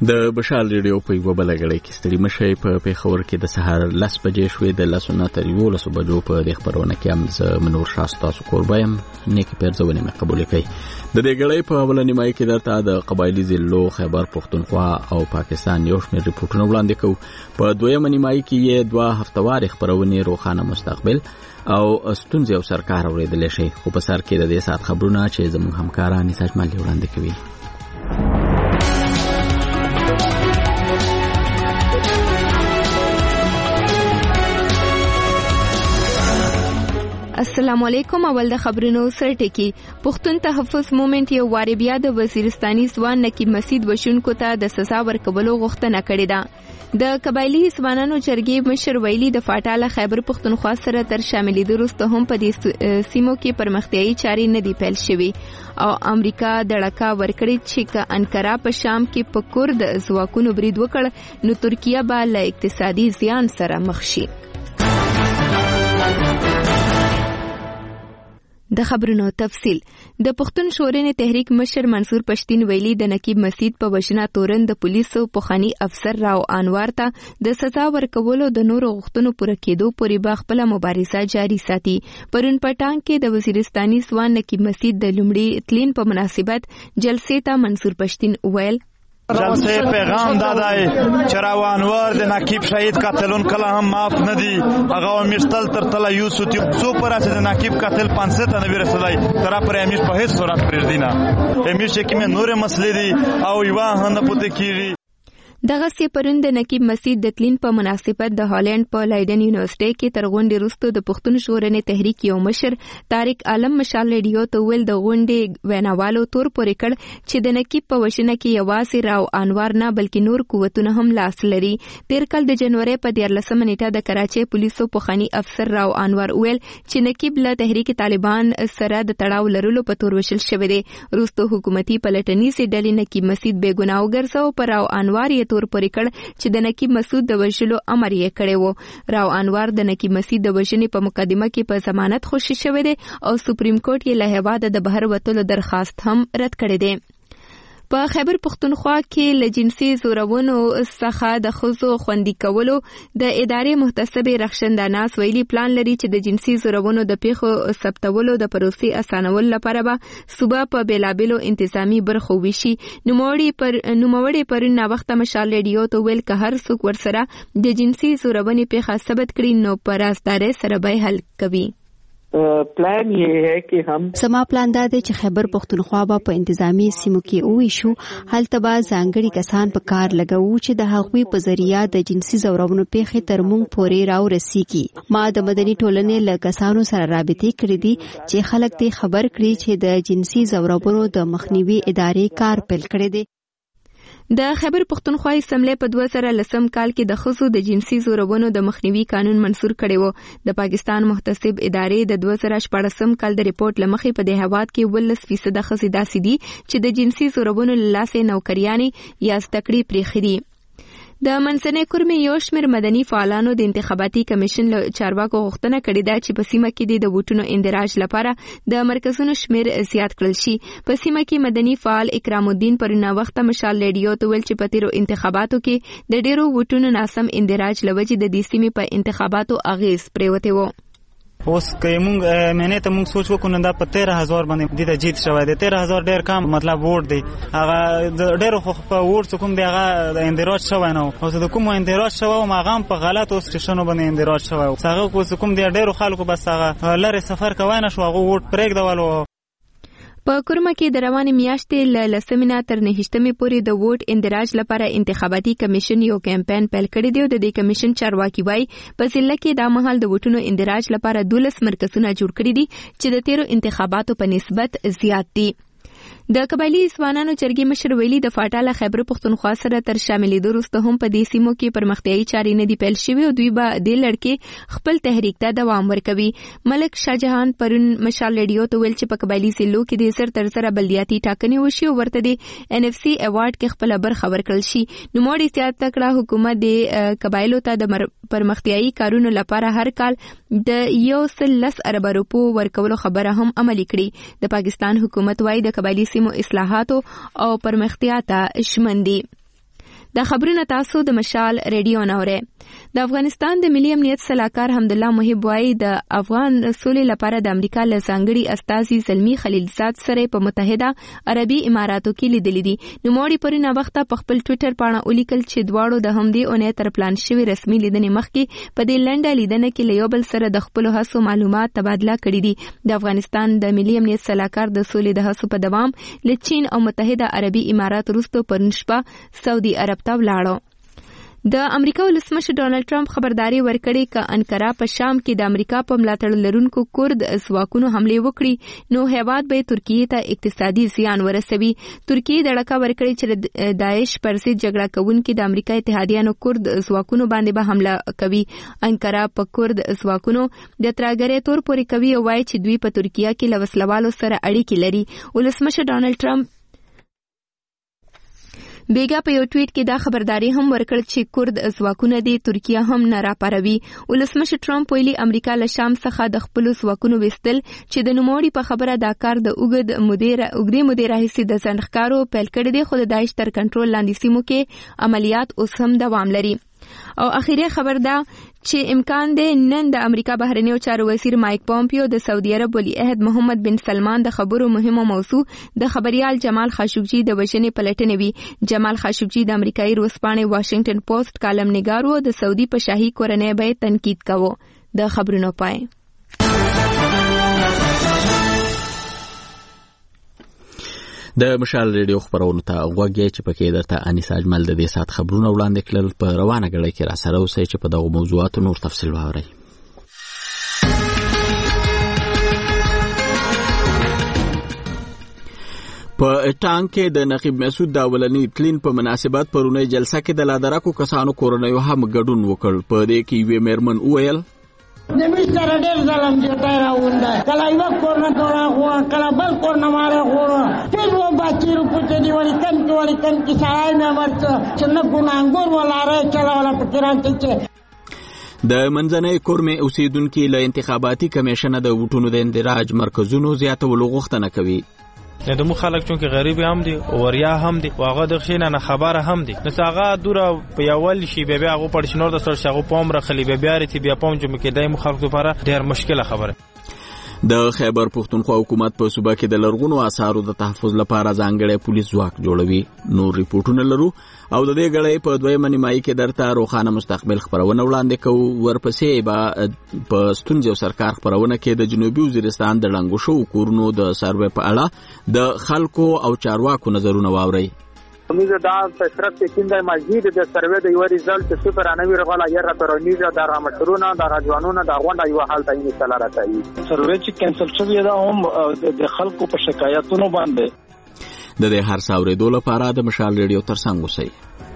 د بشال ریډیو په یوه بله غړۍ کې ستړي مشئ په پېښور کې د سهار 10 بجې شوې د 10 تر 11 بجو په دې خپرونه کې هم زه منور شاه ستاسو کوربه یم. نیکې پیرزونې مې قبولې کوي. د دې غړۍ په اوله نیمایي کې درته د قبایلي ضلعو خیبر پښتونخوا او پاکستان یو شمېر ریپورټونه وړاندې کوو. په دویمه نیمایي کې یې 2 هفتهوارې خپرونې روښانه مستقبل او ستونزې او سرکار اورېدلی شئ. خو په سر کې د دې ساعت خبرونه چې زموږ همکاره انیسا اجمالي وړاندې کوي. السلام علیکم. اول د خبرونو سرټکی. پښتون تحفظ موومېنټ یو واری بیا د وزیرستاني ځوان نقیب مسعود وشونکو ته د سزا ورکولو غوښتنه کړې ده. د قبایلی ځوانانو جرګې مشر ویلي د فاټاله خیبر پښتونخوا سره تر شاملېدو وروسته هم په دې سیمو کې پرمختیایي چارې نه دي پیل شوي او امریکا دړکا ورکړې چې که انکارا په شام کې په کورد ځواکونو برید وکړ نو ترکیه به له اقتصادي زیان سره مخ شي. د خبرونو تفصیل. د پښتون ژغورنې تحریک مشر منصور پښتین ویلي د نقیب مسعود په وژنه تورن د پولیسو پوخانی افسر راو انوار ته د سزا ورکولو د نورو غوښتنو پوره کېدو پورې به خپله مبارزه جاري ساتي. پرون پټان کې د وزیرستاني ځوان نقیب مسعود د لومړي تلین په مناسبت جلسې ته منصور پښتین ویل جلسه پیغام دادای چراو انوار د نقیب شهید قاتلون کله هم معاف ندی. هغه مشتل تر تل یوسف سو پر اساس د نقیب قاتل 500 ته نه رسولای تر پر امیش په هیڅ صورت پرېدینا امیش کې مې نور مسلې دي او یوا هنه پته کیږي. دغه سی پرون د نقیب مسعود د تلین په مناسبت د هالند په لایډن یونیورسيټي کې تر غونډې وروسته د پښتون ژغورنې تحریک یو مشر طارق عالم مشال ریډیو ته ویل د غونډې ویناوالو تور پورې کړ چې د نقیب په وژنه کې یوازې راو انوار نه بلکې نور قوتونه هم لاس لري. تیر کال د جنوري په 14 نیټه د کراچۍ پولیسو پوخانی افسر راو انوار ویل چې نقیب له تحریک طالبان سره د تړاو لرلو په تور وشل شوی دی. وروسته حکومتي پلټنیزې ډلې نقیب مسعود بې ګناه وګرځاو پر راو انوار تور پورې کړ چې د نقیب مسعود د وژلو امر یې کړی و. راو انوار د نقیب مسعود د وژنې په مقدمه کې په ضمانت خوشي شوی دی او سپریم کورټ یې له هیواده د بهر وتلو درخواست هم رد کړی دی. په خیبر پښتونخوا کې له جنسي زورونو څخه د ښځو خوندي کولو د ادارې محتسب رخشنده ناس ویلي پلان لري چې د جنسي زورونو د پیښو ثبتولو د پروسې اسانولو لپاره به صوبه په بیلابیلو انتظامی برخو ویشي. نوموړي پرون ناوخته مشال ریډیو ته ویل که هر څوک ورسره د جنسي زورونې پیښه ثبت کړي نو په رازدارۍ سره به حل کوي. پلان یہ ہے کہ ہم سما پلان دا دی چې خیبر پښتونخوا به په انتظامی سیمو کې وویشو. هلته به ځانګړي کسان په کار لګوو چې د هغوی په ذریعه د جنسي ځورونو پیښې تر موږ پورې راورسیږي. ما د مدني ټولنې له کسانو سره رابطې کړې دي چې خلک دې خبر کړي چې د جنسي ځورونو د مخنیوي ادارې کار پیل کړی دی. د خیبر پښتونخوا اسمبلی په 2010 کال کې د ښځو د جنسي زورونو د مخنیوي قانون منسور کړی و. د پاکستان محتسب ادارې د 2014 کال د ریپورت لمخې په دې هیواد کې 18% ښځې داسې دي چې د جنسي زورونو له لاسې نوکریانې یا زده کړې پرېښې دي. د منځنۍ کورمې یو شمېر مدني فعالانو د انتخاباتي کمیشن له چارواکو غوښتنه کړې ده چې په سیمه کې د ووټونو اندراج لپاره د مرکزونو شمېر زیات کړل شي. په سیمه کې مدني فعال اکرام الدین پرون وخت مشال ریډیو ته ویل چې په تیرو انتخاباتو کې د ډېرو ووټونو ناسم اندراج له وجې د دې سیمې په انتخاباتو اغیز پرېوتی و. اوس که موږ مینې ته موږ سوچ وکړو دا په 13000 باندې د جیت شوی دی. 13000 ډېر کم مطلب ووټ دی. هغه د ډېرو خو په ووټ کوم دی هغه د اندراج شوی نه او د کوم اندراج شوی او هغه په غلطو سټیشنونو باندې اندراج شوی. هغه کوم دی ډېرو خلکو بس هغه لري سفر کوي نه شو هغه ووټ پرېږدول. په کورما کې د روانې میاشتې له 10 تر 9 پورې د ووټ اندراج لپاره انتخاباتي کمیشن یو کمپاین پیل کړی دی. د دې کمیشن چارواکي وایي په ضلع کې دا مهال د ووټونو اندراج لپاره 12 مرکزونه جوړ کړي دي چې د تیرو انتخاباتو په نسبت زیات دي. د قبایلی ځوانانو جرګې مشر ویلي د فاټاله خیبر پښتونخوا سره تر شاملېدو وروسته هم په دې سیمو کې پرمختیایي چارې نه دي پیل شوي او دوی به دې لړ خپل تحریک ته دوام ورکوي. ملک شاهجهان پرون مشال ریډیو ته ویل چې په قبایلی ضلعو کې د زر تر زره بلدیاتي ټاکنې وشي او ورته د NFC ایوارډ کې خپل برخه ورکړل شي. نوموړي زیاته کړه حکومت د قبایلو ته د پرمختیایي کارونو لپاره هر کال د 110 ارب روپو ورکولو خبره هم عملي کړي. د پاکستان حکومت وايي د قبایلی سیمو اصلاحاتو او پرمختیا ته شمن دي. د خبرونه تاسو د مشال ریډیو نوره. د افغانستان د ملي امنیت سلاکار حمدالله محب وايي د افغان سولې لپاره د امریکا له ځانګړي استازي زلمی خلیلزاد سره په متحده عربي اماراتو کې لیدلې دي. نوموړي پرونه وخت په خپل ټوئیټر باندې ولیکل چې دواړو د همدې اونۍ تر پلان شوی رسمي لیدنې مخکې په دې لنډه لیدنه کې له یو بل سره د خپل هڅو معلومات تبادله کړي دي. د افغانستان د ملي امنیت سلاکار د سولې د هڅو په دوام له چین او متحده عربي امارات وروسته پرون شپه سعودي عرب ته ولاړو. د امریکا ولسمشر ډونالد ټرمپ خبرداري ورکړې ک انقره په شام کې د امریکا په ملاتړ لرونکو کورد ځواکونو حمله وکړي نو هیواد به ترکیه ته اقتصادي زیان ورسوي. ترکیه د ډکه ورکړې چې داعش پر ضد جګړه کوونکي د امریکا اتحادیانو کورد ځواکونو باندې به حمله کوي. انقره په کورد ځواکونو د ترګرې تور پورې کوي او وايي چې دوی په ترکیه کې له وسلوالو سره اړیکې لري. ولسمشر ډونالد ټرمپ بیګا په یو ټویټ کې دا خبرداري هم ورکړ چې کورد ځواکونه د ترکیه هم نه راپاروي. ولسمشر ټرمپ ویلي امریکا له شام څخه د خپل ځواکونو وستل چې د نوموړي په خبره دا کار د اوږدې مودې راهیسې د ځنډښکارو پیل کړی دی خو د داعش تر کنټرول لاندې سیمو کې عملیات اوس هم دوام لري. او اخیری خبر دا چې امکان دی نن د امریکا بهرنیو چارو وزیر مایک پومپیو د سعودي عرب ولی عہد محمد بن سلمان د خبرو مهمه موضوع د خبريال جمال خاشقجي د وژنې پلټنې وی. جمال خاشقجي د امریکایي ورځپاڼې واشنگټن پوسټ کالم نگار و د سعودي په شاهي کورنۍ به تنقید کاوه. د خبرونو پای د مشال ریډیو خبرونو ته غوږی چې پکې درته انیس اجمل د دې سات خبرونه وړاندې کړل. په روانه غړي کې را سره اوسئ چې په دغه موضوعاتو نور تفصیل واورئ. په ټانک کې د نقیب مسعود د اولنی تلین په مناسبت پرونی جلسه کې د لادرکو کسانو کورنیو هم ګډون وکړ. په دې کې وی میرمن وویل نمیشتر ډېر ظلم جوړای راوونده کله یو کورنه ډوړه هو کله بل کورنه ماره هو ټول و بچیرو پټ دی ولی کن کی سړای مې ورته چې نه ګناګور ولاره چلا ولا پکران ته د منځنۍ کورمې اوسیدونکو له انتخاباتي کمیشن د ووټونو د اندراج مرکزونو زیاتولو غوښتنه کوي. د مو خلک چې غریب هم دي او وریا هم دي واغه د خینه نه خبره هم دي نو هغه دوره په یول شي بیا هغه پړشنور د سر شغو پوم رخلی بیا ریتی بیا پوم چې مکه دای مو خلک لپاره ډیر مشکله خبره. د خیبر پختونخوا حکومت په صوبه کې د لرغونو آثارو د تحفظ لپاره ځانګړی پولیس ځواک جوړوي. نور ریپورتونه لرو او د دې غړې په دویمه نیمایي کې درته روښانه مستقبل خبرونه وړاندې کوو. ورپسې به په ستونزو سرکار خبرونه کې د جنوبي وزیرستان د لنګو شو کورونو د سروې په اړه د خلکو او چارواکو نظرونه واوري. میزه دا فسرت کیندای مزید د سروې د یو ریزلټ سپر انوي رغلا یره پرونیزه د رامشرونه د راځوانونو د غونډه یو حالت یې مثال راځي. سروې چې کینسل شوی دا هم د خلکو په شکایتونو باندې د دې هر څاورېدو لپاره د مشال ریډیو ترڅنګ اوسئ.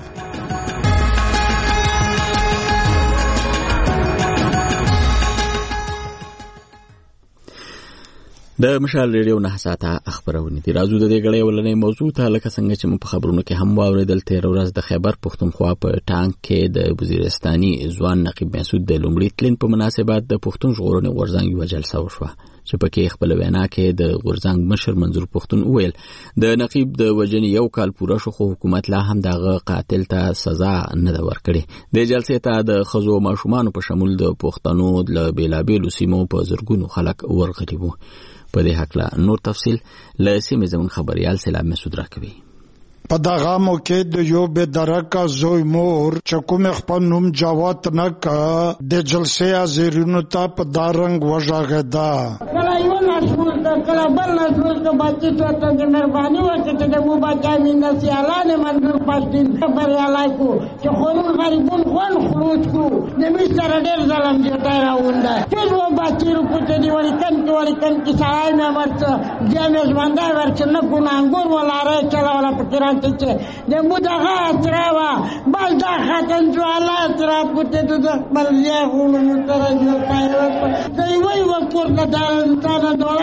د مشال ریډیو نه ساته خبرونه دي. راځو د دې غړې ولنې موضوع ته لکه څنګه چې په خبرونو کې هم واوریدل. تیر ورځ د خیبر پختونخوا په ټانک کې د وزیرستاني ځوان نقیب مسعود د لومړي تلین په مناسبت د پښتون ژغورنې غورځنګ یو جلسه وشوه چې پکې خپل وینا کې د غورځنګ مشر منظور پښتون وویل د نقیب د وژنې یو کال پوره شو خو حکومت لا هم دغه قاتل ته سزا نه ده ورکړې. د جلسې ته د ښځو او ماشومانو په شمول د پښتنو د بیلابیلو سیمو په زرګونو خلک ورغلي وو. په دې حق نور تفصیل له سیمې زمون خبريال سلام مسعود راکوي. په دغه موقع د یو بدرکه زوی مور چې کوم خپل نوم جوات نک د جلسې ازیرونو ته په دارنګ وژاغدا کله یو نشور کله بل نشور ته بچی ته ته مهرباني وکړه چې مو بچا مين سیالانه منظور پښتين خبر یالای کو چې خورون غریبون خون خروج کو نمیشتر ډېر ظلم جوړای راونده ټول و بچیرو پټ دی ولی کن کی سړای مې ورته جامې ژوندای ورته نه ګناګور ولاره چلا ولا پکران ته د مدغه تراوا بل دا خاتن جواله تر پټ د بل یې غوړو تر نه پایو دی وای وکړه دا ډولا غوړ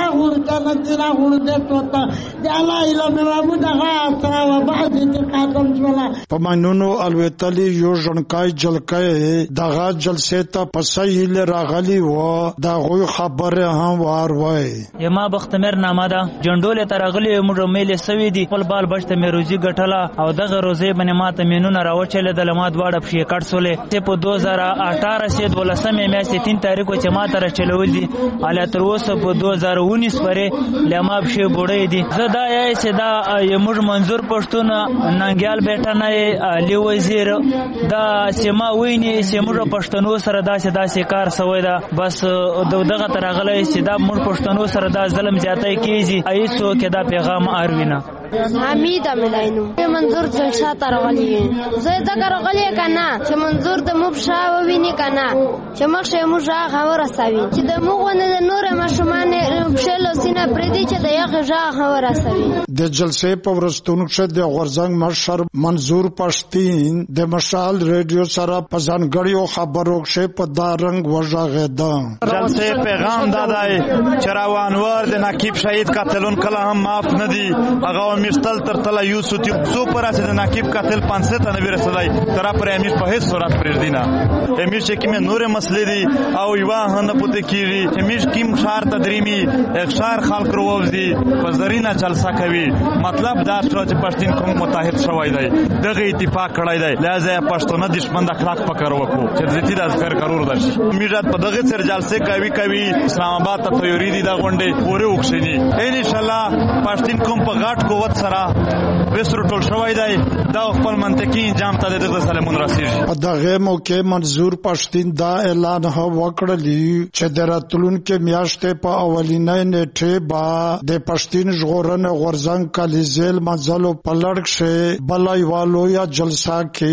كانت تنا ولدت وطا جالا إلى مرابو دغا وبعض اتقاطم جولا پمانونو الوتلی یو جنکای جلکای دغا جلسه ته پسې لراغلی و دا غوی خبره هم وار وای یما بختمر نامه ده جندول ترغلی موږ میل سوي دي خپل بال بچته مې روزي ګټله او دغه روزي باندې ماته مينونه راوچلې د لمات واړه په کټ سولې ته په 2018 سید ولسمه میاشتې 3 تاریخ چې ماته راچلول دي اله تر اوسه په 2019 پرې لماب شي بوړې دي زدا یې چې دا موږ منظور پښتون ننګیال بیٹا نه علي وزیر دا سیما ویني چې موږ پښتنو سره داسې کار سوی دا بس دغه ترغلې چې دا موږ پښتنو سره دا ظلم زیاتای کیږي ایسو کې دا پیغام اروینه حمید ملاینو منظور جلسه ترغلی زه دا کرغلی کنه چې منظور د مبشا وویني کنه چې مخشه موږ خبره سوي چې د موږ نه نور مشمان بشلو سینه پردي چې د یغه ژا خبره سوي د جلسه په ورستون کې د غورزنګ مشر منظور پښتين د مشال ریډیو سره په ځانګړیو خبرو کې په دارنګ وژغېدا جلسه پیغام دادای چراوانور د نقیب شهید قاتلون کله هم معاف نه دي هغه میستل تر تل یوسف سو پر اساس د نقیب قاتل 500 نه رسیدای تر پر امیر په هیڅ صورت پرېدینا امیر چې کیمه نور مسلې دي او یوا نه پته کیږي امیر کیم شهر تدریمی اخشار خلق رووزي په زرینا جلسه کوي مطلب دا چې پښتون کوم متحد شوی دی دغه اتفاق کړی دی لہذا پښتون دشمن د اخلاق پکړ وکړو چې ځتی د ذکر کرور درشي امیر په دغه سر جلسه کوي اسلام آباد ته تیاری دي دا غونډه پوره وکړي ان شاء الله پښتون کوم په غاټ قوت سره وسرو ټول شوی دی دا خپل منطقي انجام ته د سلمون راسیږي په دغه موقع منظور پښتين دا اعلان وکړلی چې د راتلونکو میاشتې په اولینې نیټه با د پښتين ژغورنې غورځنګ کلیزل منځلو په لړ کې بلای والو یا جلسه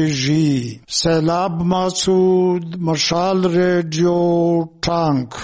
کېږي سیلاب مسعود مشال ریډیو ټانک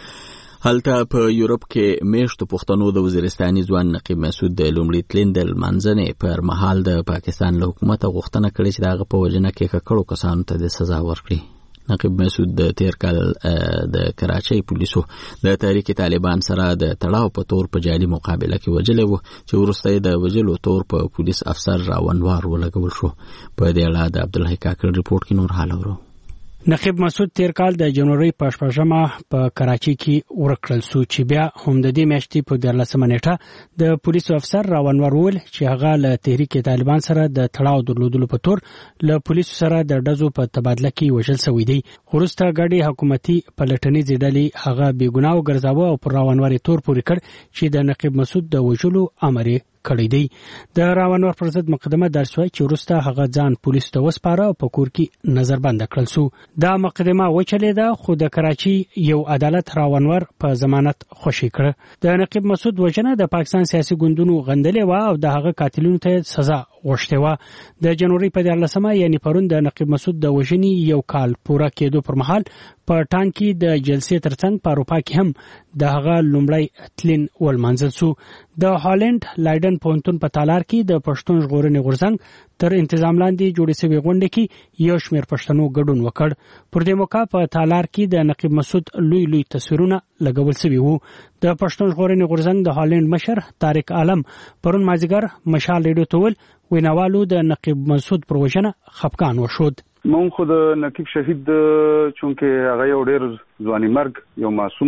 هلته په یورپ کې میشتو پښتنو د وزیرستاني ځوان نقیب مسعود د لومړي تلندل منځنه پر مهال د پاکستان له حکومت غوښتنه کړې چې دغه په وجنه کې ککړو کسانو ته د سزا ورکړي نقیب مسعود د تیر کال د کراچۍ پولیسو د تحریک طالبان سره د تړاو په تور په جالي مقابله کې وجلې و چې وروسته د وجلو تور په پولیس افسر راونوار ولګول شو په دې اړه د عبدالله کاکړ ریپورت کې نور حال اورو نقیب مسعود تیر کال د جنوري په 14مه په کراچۍ کې ورکړل شو چې بیا هم د دې میاشتې په 14مه نیټه د پولیسو افسر راونور ول چې هغه له تحریک طالبان سره د تړاو درلودلو په تور له پولیسو سره د ډزو په تبادله کې وژل شوی دی خورسته غړي حکومتي پلټنې ځډلې هغه بیګناو ګرځاوه او پر راونور تور پورې کړ چې د نقیب مسعود د وژلو امر کړی دی د راونور پر ضد مقدمه درج شوه چې وروسته هغه ځان پولیسو ته وسپاره او په کور کې نظر بند کړل شو دا مقدمه وچلېده خو د کراچۍ یو عدالت راونور په ضمانت خوشی کړ د نقیب مسعود وژنه د پاکستان سیاسي ګوندونو غندلې و او د هغه قاتلونو ته سزا غوښته و د جنوري په 14مه یعنی پرون د نقیب مسعود د وژنې یو کال پوره کېدو پر مهال په ټانکی د جلسې ترڅنګ په اروپا کې هم د هغه لومړی تلین ولمنځل شو د هالند لایډن پونتون په تالار کې د پښتون ژغورنې غورځنګ تر انتظام لاندې جوړې شوې غونډه کې یو شمېر پښتنو ګډون وکړ پر دې موقع په تالار کې د نقیب مسعود لوی تصویرونه لګول شوي وو د پښتون ژغورنې غورځنګ د هالند مشر طارق عالم پرون مازیګر مشال ریډیو ته ویل ویناوالو د نقیب مسعود پر وژنه خفقان وشود مون خود نقیب شهید چونکه هغه یو ډیر ځواني مرګ یو معصوم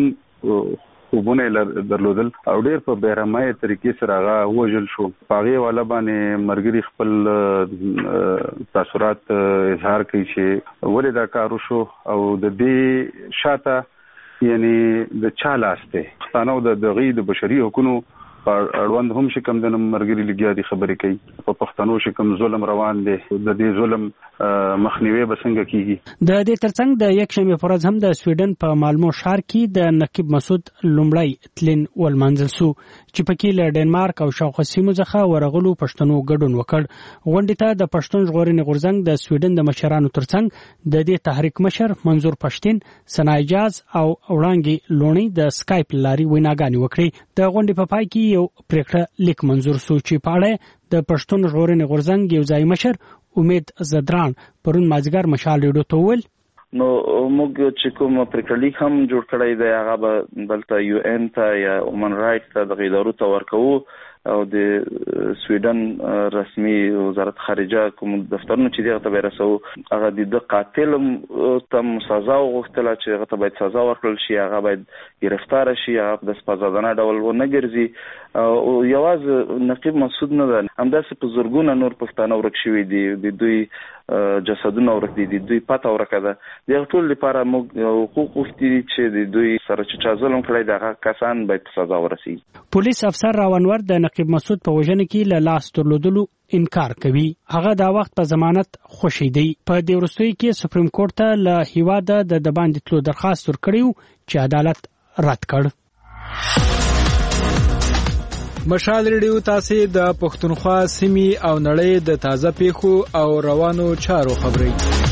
خوبونه درلودل او ډیر په بیرمای طریقې سره هغه وژل شو هغه والا باندې مرګري خپل تاثرات اظهار کوي چې ولې دا کار وشو او د دې شاته یعنی د چالاسته پښتنو د دغې د بشري حقوقو اړوند هم شکم د مرګري لګیا دي خبرې کوي په پښتنو شکم ظلم روان دي د دې ظلم مخنیوي بسنګ کیږي د دې ترڅنګ د یکشنبه پر ورځ هم د سویډن په مالمو ښار کې د نقیب مسعود لومړی تلین ولمنځل شو چې پکې له ډنمارک او شاوخوا سیمو څخه ورغلو پښتنو ګډون وکړ غونډې ته د پښتون ژغورنې غورځنګ د سویډن د مشرانو ترڅنګ د دې تحریک مشر منظور پښتين سنایجاز او وړانګي لونی د سکایپ لاري ویناګانی وکړي د غونډې په پای کې یو پریکړه لیک منظور شو چې پاړه د پښتون ژغورنې غورځنګ یو ځای مشر امید زدران پرون مازیګر مشال ریډیو ته ویل نو موږ چې کوم پریکړلیک هم جوړ کړی دی هغه به دلته یو ان ته یا هیومن رائټس ته د ادارو ته ورکوو او د سویډن رسمي وزارت خارجه کوم دفترونو چې دغه ته ورسو هغه د قاتل تم سزا وغوښتله چې هغه ته باید سزا ورکړل شي هغه باید گرفتار شي هغه د سپازادانه ډول ونه ګرځي او یوازې نقیب مسعود نه ده همداسې په زورګونه نور پښتانه ورک شوي دي د دوی جسدونه ورک دي دوی پته ورکه ده د ټول لپاره موږ حقوق غوښتي چې د دوی سره چې ظلم کړی دغه کسان باید سزا ورسیږي. پولیس افسر راونور د نقیب مسعود په وژنه کې له لاس درلودلو انکار کوي. هغه دا وخت په ضمانت خوشی دی. په دې وروستیو کې سپریم کورټ ته له هیواده د باندې تلو درخواست ورکړیو چې عدالت رد کړ. مشال ریډیو تاسو د پښتونخوا سیمې او نړۍ د تازه پیښو او روانو چارو خبري.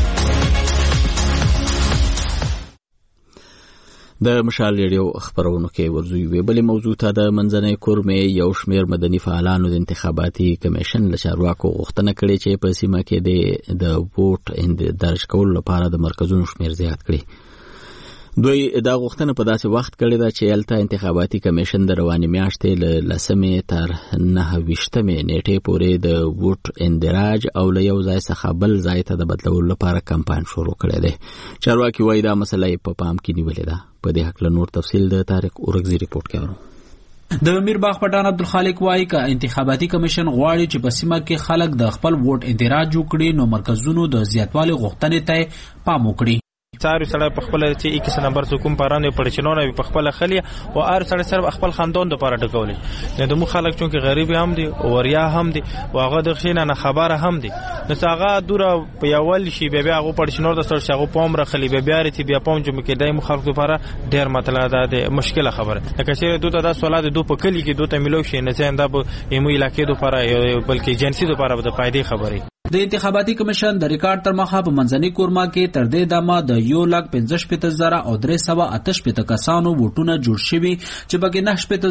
د مشال ریډیو خبرونو کې ورزوي ویبلې موضوع ته د منځنۍ کورمې یو شمېر مدني فعالانو د انتخاباتي کمیشن له چارواکو غوښتنه کړې چې په سیمه کې د ووټ درج کولو لپاره د مرکزونو شمېر زیات کړي. دوی دا غوښتنه په داسې وخت کړې ده چې الته انتخاباتي کمیشن د روانې میاشتې له 10 تر 9 نیټې پورې د ووټ اندراج او له یو ځای څخه بل ځای ته د بدلولو لپاره کمپاین شروع کړی دی. چارواکي وایي دا مسله یې په پام کې نیولې ده. په دې حق له نور تفصیل د طارق اورګزي ریپورت کې اورو. د میرباغ پټان عبدالخالق وایي که انتخاباتي کمیشن غواړي چې په سیمه کې خلک د خپل ووټ اندراج وکړي نو مرکزونو د زیاتوالي غوښتنې ته پام وکړي. ساري سره په خپل چې 21 نمبر حکومت پرانه پړچنونه په خپل خلی او ار سره سره خپل خاندان د پاره ټکولې نه د مو خلک چې غریب هم دي او وریا هم دي او هغه د خینه نه خبره هم دي نو هغه دوره په یول شي بیا هغه پړچنور د سره شغو پوم رخلی بیا ریتی بیا پوم چې مکه دای مو خلک لپاره ډیر مطلب ده مشکله خبره لکه چې دوته د سوالات دو په کلی کې دوته ملو شي نه څنګه د ایمو علاقې لپاره بلکې ایجنسی لپاره د فائدې خبره. د انتخاباتي کمیشن د ریکارډ تر مخه په منځنۍ کورما کې تر دې دمه د 1,65,388 کسانو ووټونه جوړ شوي چې بګې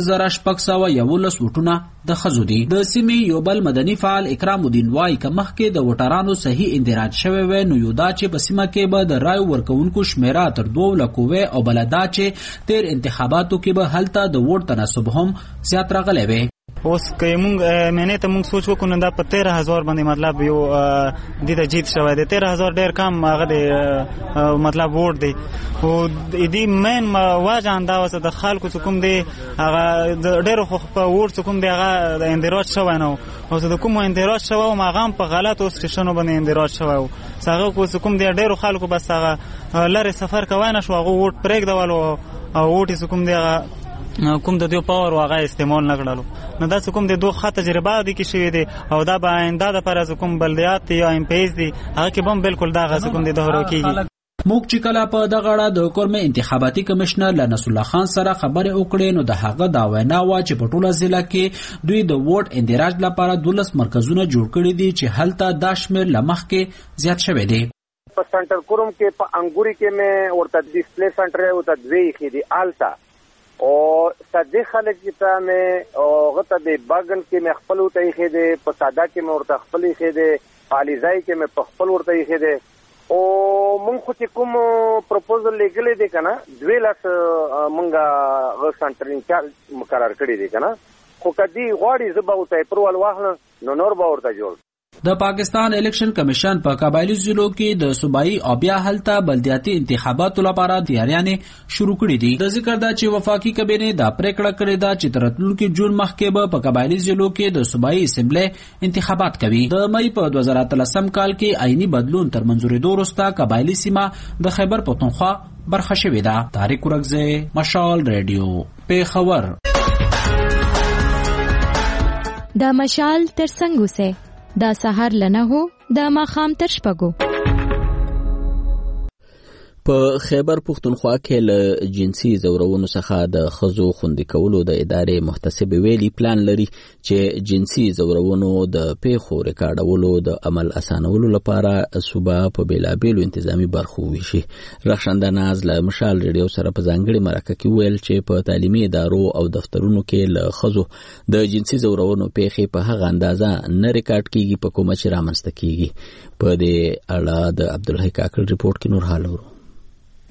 9,611 ووټونه د ښځو دي. د سیمې یو بل مدني فعال اکرام الدین وایي که مخکې د ووټرانو صحیح اندراج شوی وی نو یو دا چې په سیمه کې به د رایو ورکوونکو شمیره تر 2 لکو وی او بل دا چې تیر انتخاباتو کې به هلته د ووټ تناسب هم زیات راغلی وی. اوس که موږ مینه ته موږ سوچ وکړو دا په 13000 باندې مطلب یو د جیت شوی دی 13000 ډیر کم هغه دی مطلب ووټ دی او دې مین واجه انداوسه د خلکو کوم دی هغه ډیر خو په ووټ کوم دی هغه د اندراج شوی نه او د کوم اندراج شوی او ماغام په غلط اوس سټیشنو باندې اندراج شوی او هغه کوم دی ډیر خلکو بس هغه لاره سفر کوي نه شو هغه ووټ پرېږدول او ووټ کوم دی هغه کوم د دې پاور واغه استعمال نکړلو نو دا کوم د دوه خط تجربه دي کې شوی دي او دا به آینده د پر از کوم بلدیات یا ام پی ایس دي هغه کې بم بالکل دا غو کوم د دوه کېږي. موږ چې کله په دغه اړه د کورمې انتخاباتي کمشنر لنس الله خان سره خبرې وکړې نو د هغه دا وینا و چې په ټوله ضلع کې دوی د ووټ اندراج لپاره 12 مرکزونه جوړ کړي دي چې هلته د شمیر لمخ کې زیات شوی دی. په سنټر کوروم کې په انګوري کې مې ورته ډیسپلی سنټر او ته دوی کې دي آلتا او صدې خلک چې مې غته د باغن کې مې خپل ته یې خېده په ساده کې مې ورته خپل یې خېده علیزای کې مې په خپل ورته یې خېده او مونږ خو چې کوم پروپوزل لګلې دي کنه 2 لک مونږه غو سنټر انچارج مقرر کړی دي کنه خو کدی غواړي زبوته پرول واهنه نو نور به ورته جوړ. د پاکستان الیکشن کمیشن په قبایلی ضلعو کې د صوبایي او بیا هلته بلدیاتي انتخاباتو لپاره تیاریانې شروع کړې دي. د ذکر دا چې وفاقي کابینه دا پریکړه کړې ده چې تر راتلونکي جون مخکې به په قبایلی ضلعو کې د صوبایي اسمبلی انتخابات کوي. د مې په 2013 کال کې آئینی بدلون تر منځورېدو وروسته قبایلی سیمه د خیبر پښتونخوا برخه شوې ده. طارق اورګزی مشال ریډیو پیښور. دا مشال تر څنګه سه دا سحر لنه هو دا ماخام تر شپګو. په خیبر پښتونخوا کې له جنسي زورونو څخه د خزو خوندې کولو د ادارې محتسب ویلي پلان لري چې جنسي زورونو د پیښو ریکارډولو د عمل اسانولو لپاره صوبه په بیلابیلو انتظامی برخو وشي. رخصنده ناز له مشال ریډیو سره په ځانګړي مرکه کې ویل چې په تعلیمي ادارو او دفترونو کې له خزو د جنسي زورونو پیښې په هغه اندازه نه ریکارډ کیږي په کومه چې رامنځته کیږي. په دې اړه د عبدالحی کاکل ریپورت کې نور حال ورو.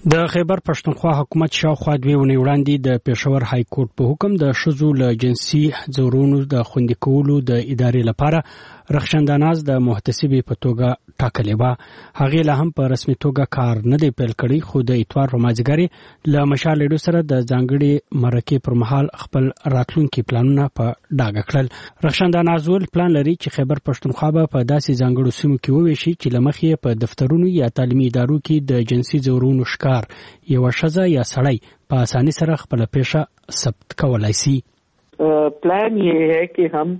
د خیبر پښتونخوا حکومت شاوخوا 2 ونې وړاندې د پېښور های کورټ په حکم د ښځو له جنسي ځورونو د خوندي کولو د ادارې لپاره رخصنداناز د محتسبې په توګه ټاکلې وه. هغې لا هم په رسمي توګه کار نه دی پیل کړی، خو د اتوار په مازدیګر له مشال لیډو سره د ځانګړي مرکې پر مهال خپل راتلونکي پلانونه په ډاګه کړل. رخصنداناز ول پلان لري چې خیبر پښتونخوا به په داسې ځانګړو سیمو کې وویشي چې له مخې په دفترونو یا تعلیمي ادارو کې د جنسي ځورونو یو ښځه یا سړی په اساني سره خپل پیښه ثبت کولای شي. پلان یې ہے چې هم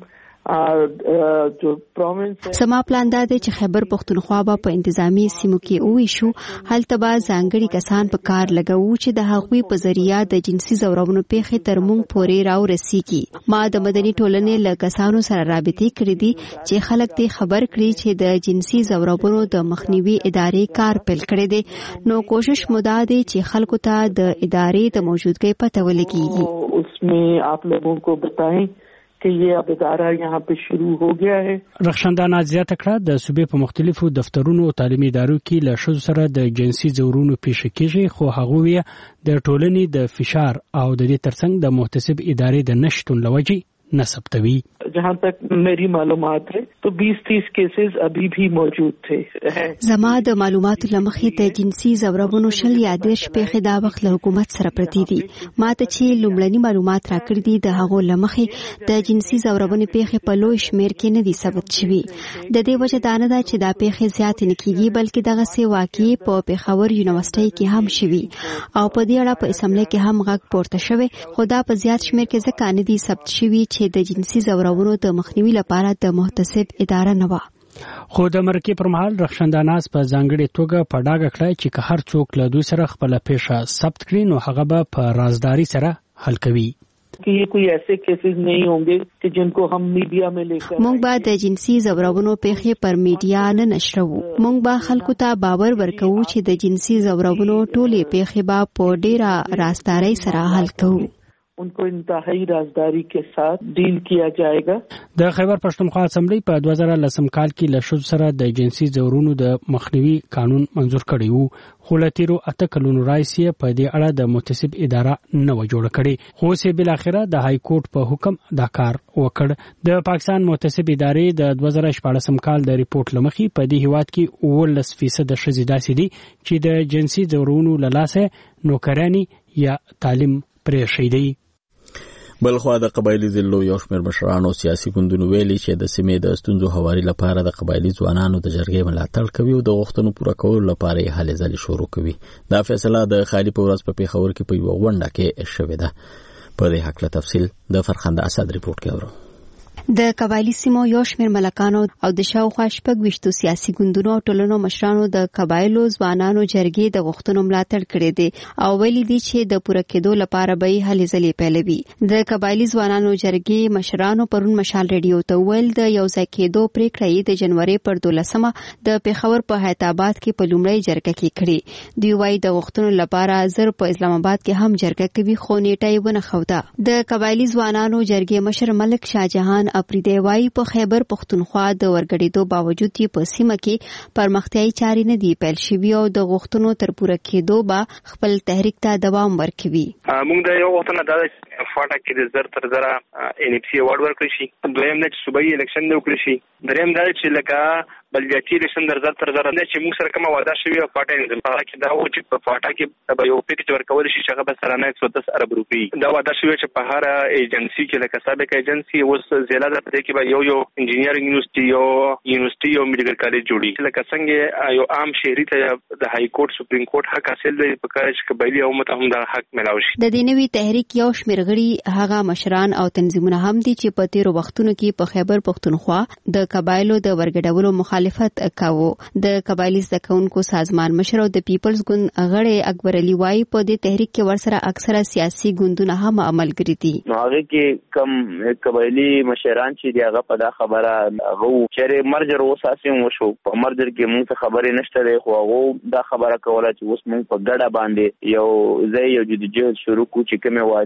سما پلان دا دی چې خیبر پښتونخوا به په انتظامی سیمو کې وویشو، هلته به ځانګړي کسان په کار لګوو چې د هغوی په ذریعہ د جنسي ځورونو پیښې تر موږ پورې راورسیږي. ما د مدني ټولنې له کسانو سره رابطې کړې دي چې خلک دې خبر کړي چې د جنسي ځورونو د مخنیوي ادارې کار پیل کړی دی، نو کوشش مو دا دی چې خلکو ته د ادارې د موجودګۍ پته ولګیږي. उसमें आप लोगों को बताएं कि ये अब ادارہ यहाँ पे شروع हो गया है. رخصنداناز زیاته کړه د صوبې په مختلفو دفترونو او تعلیمي ادارو کې له ښځو سره د جنسي ځورونو پیښه کېږي، خو هغوی د ټولنې د فشار او د دې ترڅنګ د محتسب ادارې د نشتون لوجې न सबतवी। जहाँ तक मेरी मालूमात है तो 20-30 केसेस अभी भी मौजूद थे। زما د معلوماتو لمخې ته جنسي ځورونو شل یا 10 پیښې دا وخت له حکومت سره پرتی دي. ماته چې لومړني معلومات راکړي دي د هغو لمخې د جنسي ځورونو پیښې په لوی شمیر کې نه دي ثبت شوي. د دې وجه دا نه ده چې دا پیښې زیات نه کیږي، بلکې دغه سي واقعي په پېښور یونیورسيټي کې هم شوي او په دې اړه په اسمبلی کې هم غږ پورته شوی، خو دا په زیات شمیر کې ځکه نه دي ثبت شوي چې د جنسي ځورونو د مخنیوي لپاره د محتسب اداره نه و. خو د مرکې پر مهال رخصنداناز په ځانګړي توګه په ډاګه کړی چې که هر څوک له دوی سره خپل پیښه ثبت کړي نو هغه به په رازداري سره حل کوي. कि ये कोई ऐसे केसेस नहीं होंगे कि जिनको हम मीडिया में लेकर مونږ به د جنسي ځورونو پیښې پر میډیا نه نشرو. مونږ به خلکو ته باور ورکوو چې د جنسي ځورونو ټولې پیښې به په ډیره رازدارۍ سره حل کوو. उनको इंतहाई राजदारी के साथ डील किया जाएगा. د خیبر پښتونخوا اسمبلی په 2010 کال کې له ښځو سره د جنسي ځورونو د مخنیوي قانون منظور کړی وو، خو له تیرو 8 کلونو راځي په دې اړه د محتسب اداره نه و جوړ کړي، خو سه بل اخره د های کورټ په حکم دا کار وکړ. د پاکستان محتسب ادارې د 2014 کال د ریپورت لمخې په دې هیواد کې 19% ښځې داسې دي چې د جنسي ځورونو له لاسه نوکرانی یا تعلیم پرې شي دي. بلخوا د قبایلی ضلعو یو شمېر مشرانو سیاسي ګوندونو ویلي چې د سیمې د ستونزو هواري لپاره د قبایلی ځوانانو د جرګې ملاتړ کوي او د غوښتنو پوره کولو لپاره یې هلې ځلې شروع کوي. دا فیصله د خالي په ورځ په پېښور کې په یوه غونډه کې شوې ده. په دې هکله تفصیل د فرخنده اسد ریپورت کې اورو. د قبایلی سیمو یو شمېر ملکانو او د شاوخوا 26 سیاسي ګوندونو او ټولنو مشرانو د قبایلو ځوانانو جرګې د غوښتنو ملاتړ کړی دی او ویلي دي چې د پوره کېدو لپاره به یې هلې ځلې پیلوي. د قبایلی ځوانانو جرګې مشرانو پرون مشال ریډیو ته ویل د یو ځای کېدو پریکړه یې د جنوري پر 12 د پېښور په حیات آباد کې په لومړی جرګه کې کړې. دوی وايي د غوښتنو لپاره زر په اسلام آباد کې هم جرګه کوي، خو نیټه یې ونه خوده. د قبایلی ځوانانو جرګې مشر ملک شاهجهان اپریدی وايي په خیبر پښتونخوا د ورګړېدو باوجود یې په سیمه کې پرمختیايي چارې نه دی پیل شوي او د غوښتنو تر پوره کېدو به خپل تحریک ته دوام ورکوي. موږ د یو غوښتنه دا فاټا کې د زر تر زره ان اف سی اوارډ ورکړي شي، دویم نه چې صوبایي الیکشن دی وکړي شي، دریم دا چې لکه بلدیاتي الیکشن در زر تر زره نه چې موږ سره کومه وعده شوی او فاټا نظام هغه کې دا و چې په فاټا کې به یو پیکج ورکول شي چې هغه به سرانه 110 ارب روپۍ دا وعده شوی چې په هر ایجنسی کې لکه سابق ایجنسی اوس ضلع د پدې کې به یو انجینیرینګ یونیورسيټي او میډیکل کالج جوړي لکه څنګه یو عام شهري ته د های کورټ سپریم کورټ حق حاصل دی په کار چې قبایلی او متهم دا حق ملاوي شي. د دې نوي تحریک یو شمېر غړي هغه مشران او تنظیمونه هم دي چې په تیرو وختونو کې په خیبر پښتونخوا د قبایلو د ورګډولو مخالفت کاوه. د قبایلی زکونکو سازمان مشر او د پیپلز ګوند غړي اکبر علي وايي په دې تحریک کې ورسره اکثره سیاسي ګوندونه هم عملګری دي. نو هغه کې کم قبایلی مشران چې دی هغه په دا خبره غو چې مرجر وساسي وشو په مرجر کې موږ خبرې نشته دی، خو هغه دا خبره کوله چې اوس موږ په ګډه باندې یو ځای یو جدي شروع کو چې کومه وعده موږ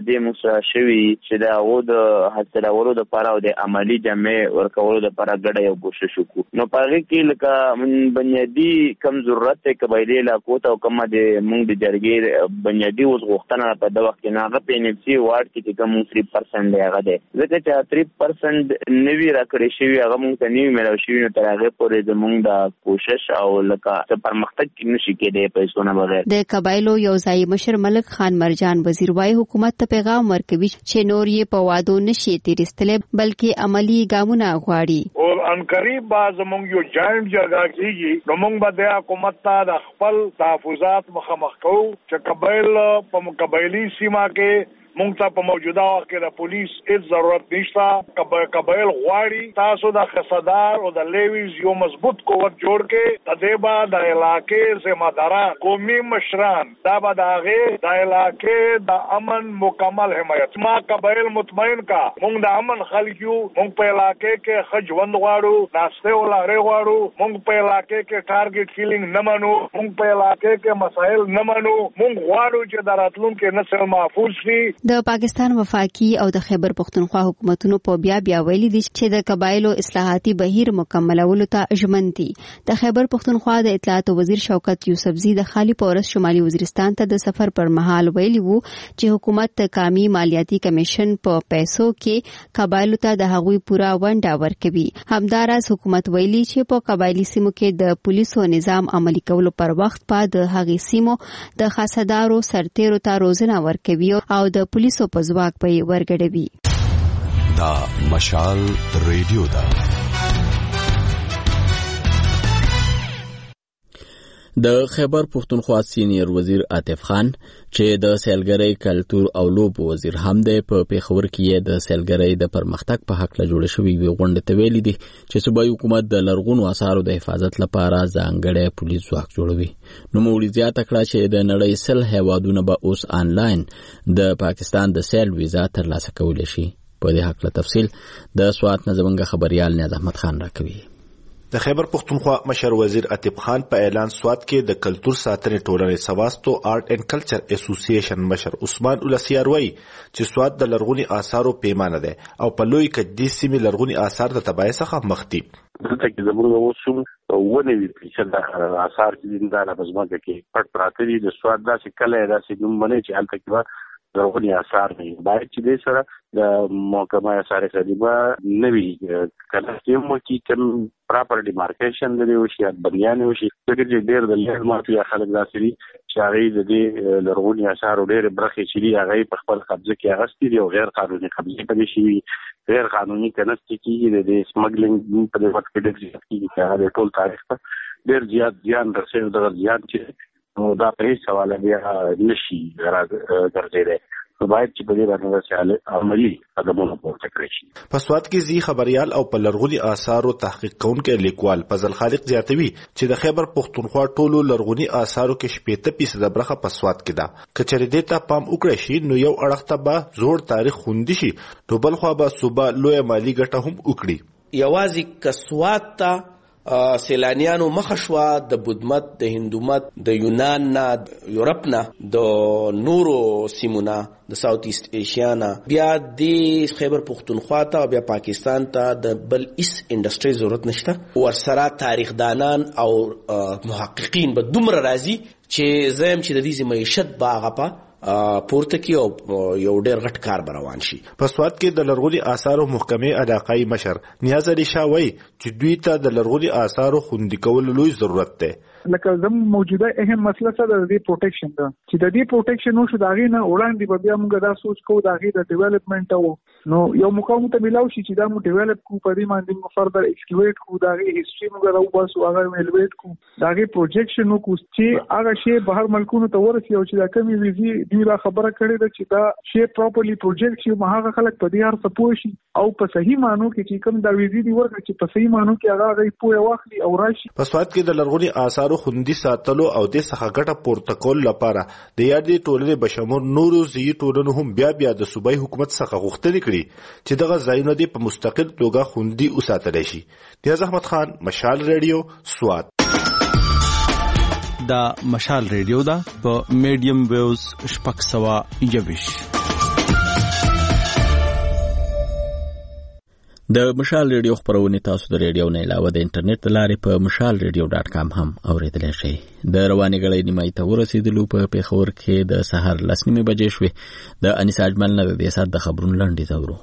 شوی چې دا و د حاصلولو لپاره او د عملی جامع ورکولو لپاره ګډه یو کوشش وکړو. نو په هغه کې لکه بنیادی کم ضرورت ته قبایلی علاقو ته او کومه د موږ د جرګې بنیادی اوس غوښتنه په د وخت کې نه هغه په ان اف سی وارد کې کوم 3% دی هغه دی ځکه چې 3% نوی راکړی شوی هغه موږ ته نیو ملو شوی نو تر هغه پورې زموږ د کوشش او لکه پرمختګ کې نشي کېدی پیسو نه بغیر. د قبایلو یو ځای مشر ملک خان مرجان وزیر وايي حکومت ته پیغام ورکوي چې نور یې په وادو نشي تیرستلې بلکې عملی ګامونه غواړي. او ان قریب با زموږ یو جاینټ جرګه کیږي نو موږ به د حکومت ته د خپل تحفظات مخامخ کوو چې قبایل په قبایلی سیمه کې مونږ ته په موجوده وخت کې د پولیس هیڅ ضرورت نشته. قبایل غواړي تاسو د خصدار او د لیویز یو مضبوط قوت جوړ کې د دې با د علاقې ذمہداران قومي مشران دا به د هغې د علاقې د امن مکمل حمایت ما قبایل مطمئن کا مونږ د امن خلک یو مونږ په علاقې کې ښه ژوند غواړو ناشته ولارې غواړو مونږ په علاقې کې ټارګټ کیلینګ نه منو مونږ په علاقې کې مسایل نه منو مونږ غواړو چې د راتلونکي نسل محفوظ شي. د پاکستان وفاقي او د خیبر پختونخوا حکومتونو په بیا ویلي دي چې د قبایلو اصلاحاتي بهیر مکملولو ته ژمن دي. د خیبر پختونخوا د اطلاعات وزیر شوکت یوسفزي د خالی پورس شمالي وزیرستان ته د سفر پر مهال ویلي وو چې حکومت د قومي مالیاتي کمیشن په پیسو کې قبایلو ته د هغوی پورا ونډه ورکوي. همداراز حکومت ویلي چې په قبایلی سیمو کې د پولیسو نظام عملي کولو پر وخت په د هغې سیمو د خاصدارو سرتیرو ته روزنه ورکوي او د پولیسو په ځواک په ورګډوي. دا مشال ریډیو دا د خیبر پختونخوا سینیر وزیر عاطف خان چې د سیلګرۍ کلتور او لوبو وزیر هم دی په پیښور کې د سیلګرۍ د پرمختګ په حق له جوړ شوی وی غونډه ته ویلي دي چې صوبایي حکومت د لرغونو آثارو د حفاظت لپاره ځانګړی پولیس ځواک جوړوي. نو موږ زیاته کړه چې د نړۍ سل هیوادونه به اوس آنلاین د پاکستان د سیل ویزا ترلاسه کولی شي. په دې حق له تفصیل د سوات نه زموږ خبريال نیاز احمد خان راکوي. د خیبر پختونخوا مشر وزیر عاطف خان په اعلان سوات کې د کلتور ساتنې ټولنې سواستو آرټ اینڈ کلچر اسوسییشن مشر عثمان اولسیار وایي چې سوات د لرغوني آثارو پیمانه ده او په لوی کدي سیمې لرغوني آثار د تباہي څخه مخ دي. دلته کې زموږ اوسم ونوي چې د آثار کې د لازمه کې پټ پراته دي. د سوات داسې کله داسې کوم باندې چې هلته کې لرغوني آثار نه باید چې د سره د محکمه آثار قدیمه نوي کله چې کوم پراپر ډیمارکیشن لري او شي بریان او شي چې ډېر د لږ مافیا خلک داسري چې هغه د دې لرغوني آثار ډېر برخه چې هغه په خپل قبضه کې اغستې دي او غیر قانوني قبضه کوي شي غیر قانوني کنست کې د سمګلینګ په وخت کې د چې د ټول تاریخ ته ډېر زیات ځان رسېږي د زیات چې نو دا په هیڅ حواله بیا نشي ګرځېدلی. باید چې په دې باندې عملي قدمونه پورته کړی شي. په سوات کې زی خبريال او په لرغوني آثارو تحقیق کوونکي لیکوال فضل خالق زیاتوي چې د خیبر پختونخوا ټولو لرغوني آثارو کې 70% برخه په سوات کې ده. کچې دې ته پام وکړي شي نو یو اړخ ته به زوړ تاریخ خوندي شي نو بل خو به صوبه لوی مالی ګټه هم وکړي. یوازې کسوات ته سیلانیانو مخشوا د بودمت د هندومت د یونان نه یورپ نه د نورو سیمونه د ساوث ایست ایشیا نه بیا د خیبر پختونخوا ته بیا پاکستان ته د بل ایس انډستری ضرورت نشته. ورسره تاریخ دانان او محققین به دومره راځي چې زم چې د دې معیشت باغه پورته کی او یو ډېر غټ کار روان شي. په سوات کې د لرغوني آثارو محکمې علاقائی مشر نیاز علي شاه وایي چې دوی ته د لرغوني آثارو خوندي کول لوی ضرورت دی. لکه زم موجوده اهم مسله څه د دې پروټیکشن ده چې د دې پروټیکشن وشو دا غي نه وړاندې به بیا موږ دا سوچ کوو دا غي د ډیولپمنٹ او نو یو مقام ته ملاوي شي چې دا مو ډیولپ کو په دې باندې مو فردر ایکسکیویټ کو دا غي هیستوري موږ راو باسو هغه ویلویټ کو دا غي پروجیکشن نو کو چې هغه شی بهر ملکونو ته ورسي او چې دا کمی ویزي دی را خبره کړې ده چې دا شی پراپرلی پروجیکټ شي مهاغه خلک په دې هر څه پوه شي او په صحیح مانو کې چې کوم دا ویزي دی ورکړي چې په صحیح مانو کې هغه غي پوه واخلي او راشي. په سوات کې د لرغوني آثارو خوندي ساتلو او د څخه ګټه پورته کول لپاره د یادې ټولنې بشمول نورو زی ټولنو هم بیا د صوبایي حکومت څخه غوښتنې کړي چې دغه ځایونه په مستقل توګه خوندي وساتل شي. نیاز احمد خان مشال ریډیو سوات. دا مشال ریډیو دا په میډیم ویوز 620 د مشال ریډیو خبرونه تاسو د ریډیو نه علاوه د انټرنیټ لارې په mashalradio.com هم اوریدلای شئ. د رواني غړي نیمای ته ورسېدلو په پیښور کې د سحر 10:30 بجې شوې. د انیس اجمل نه د دې سات د خبرونو لاندې زورو.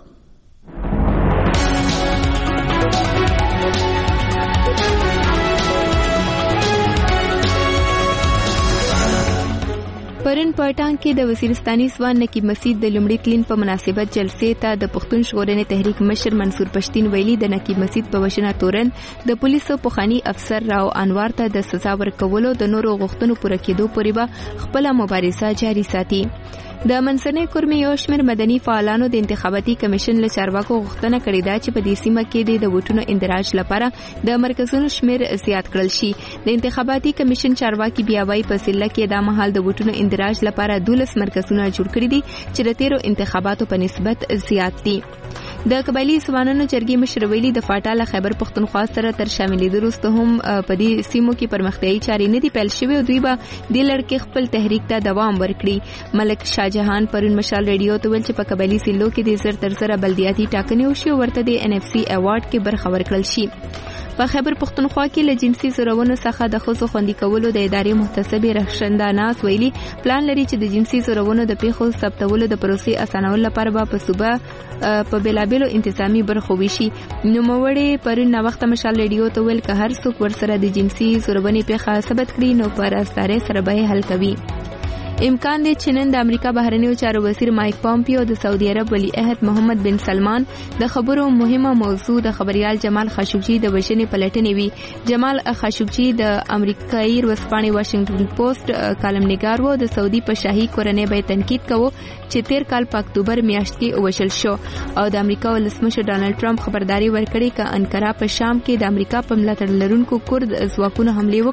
پرن پټان کې د وزیرستاني ځوان نقیب مسعود د لومړي تلین په مناسبت جلسې ته د پښتون ژغورنې تحریک مشر منصور پښتين ویلي د نقیب مسعود په وشنه تورن د پولیسو پوخانی افسر راو انوار ته د سزا ورکولو د نورو غوښتنو پوره کېدو پورې به خپل مبارزه جاري ساتي. د منځنۍ کورمې یو شمېر مدني فعالانو د انتخاباتي کمیشن له چارواکو غوښتنه کړې ده چې په دې سیمه کې د ووټونو اندراج لپاره د مرکزونو شمېر زیات کړل شي. د انتخاباتي کمیشن چارواکي بیا وايي په ضلع کې د مهال د ووټونو اندراج لپاره 12 مرکزونه جوړ کړي دي چې د تیرو انتخاباتو په نسبت زیات دي. د قبایلی ځوانانو جرګې مشر ویلي د فاټا خیبر پختونخوا سره تر شاملېدو وروسته هم په دې سیمو کې پرمختیايي چارې نه دي پیل شوې او دوی به د لړکې خپل تحریک ته دوام ورکړي. ملک شاهجهان پرون مشال ریډیو ته ویل چې په قبایلی سیلو کې د زر تر زر بلدیاتي ټاکنې وشي او ورته د NFC ایوارډ کې برخه ورکړل شي. په خیبر پختونخوا کې له جنسي زورونو څخه د ښځو خوندي کولو د ادارې محتسبې رخشنده ناز ویلي پلان لري چې د جنسي زورونو د پیښو ثبتولو د پروسې اسانولو لپاره به په صوبه په بېلابېلو انتظامی برخو وشي. نوموړي پرون ناوخته مشال ریډیو ته ویل که هر څوک ورسره د جنسي زورونې پیښه ثبت کړي نو په رازدارۍ سره به حل کوي. امکان دی چې نن د امریکا بهرنیو چارو وزیر مایک پامپیو د سعودي عرب ولی عہد محمد بن سلمان د خبرو مهمه موضوع د خبريال جمال خاشقجي د وژنې پلټنې وی. جمال خاشقجي د امریکایي ورځپاڼې واشنگټن پوسټ کالمنګار و. د سعودي په شاهي کورنۍ به تنقید کوو چې 13 کال په اکتوبر میاشت کې وشل شو او د امریکا ولسمشر ډانلډ ټرمپ خبرداري ورکړي چې انقره په شام کې د امریکا په ملاتړ لرونکو کورد ځواکونو حمله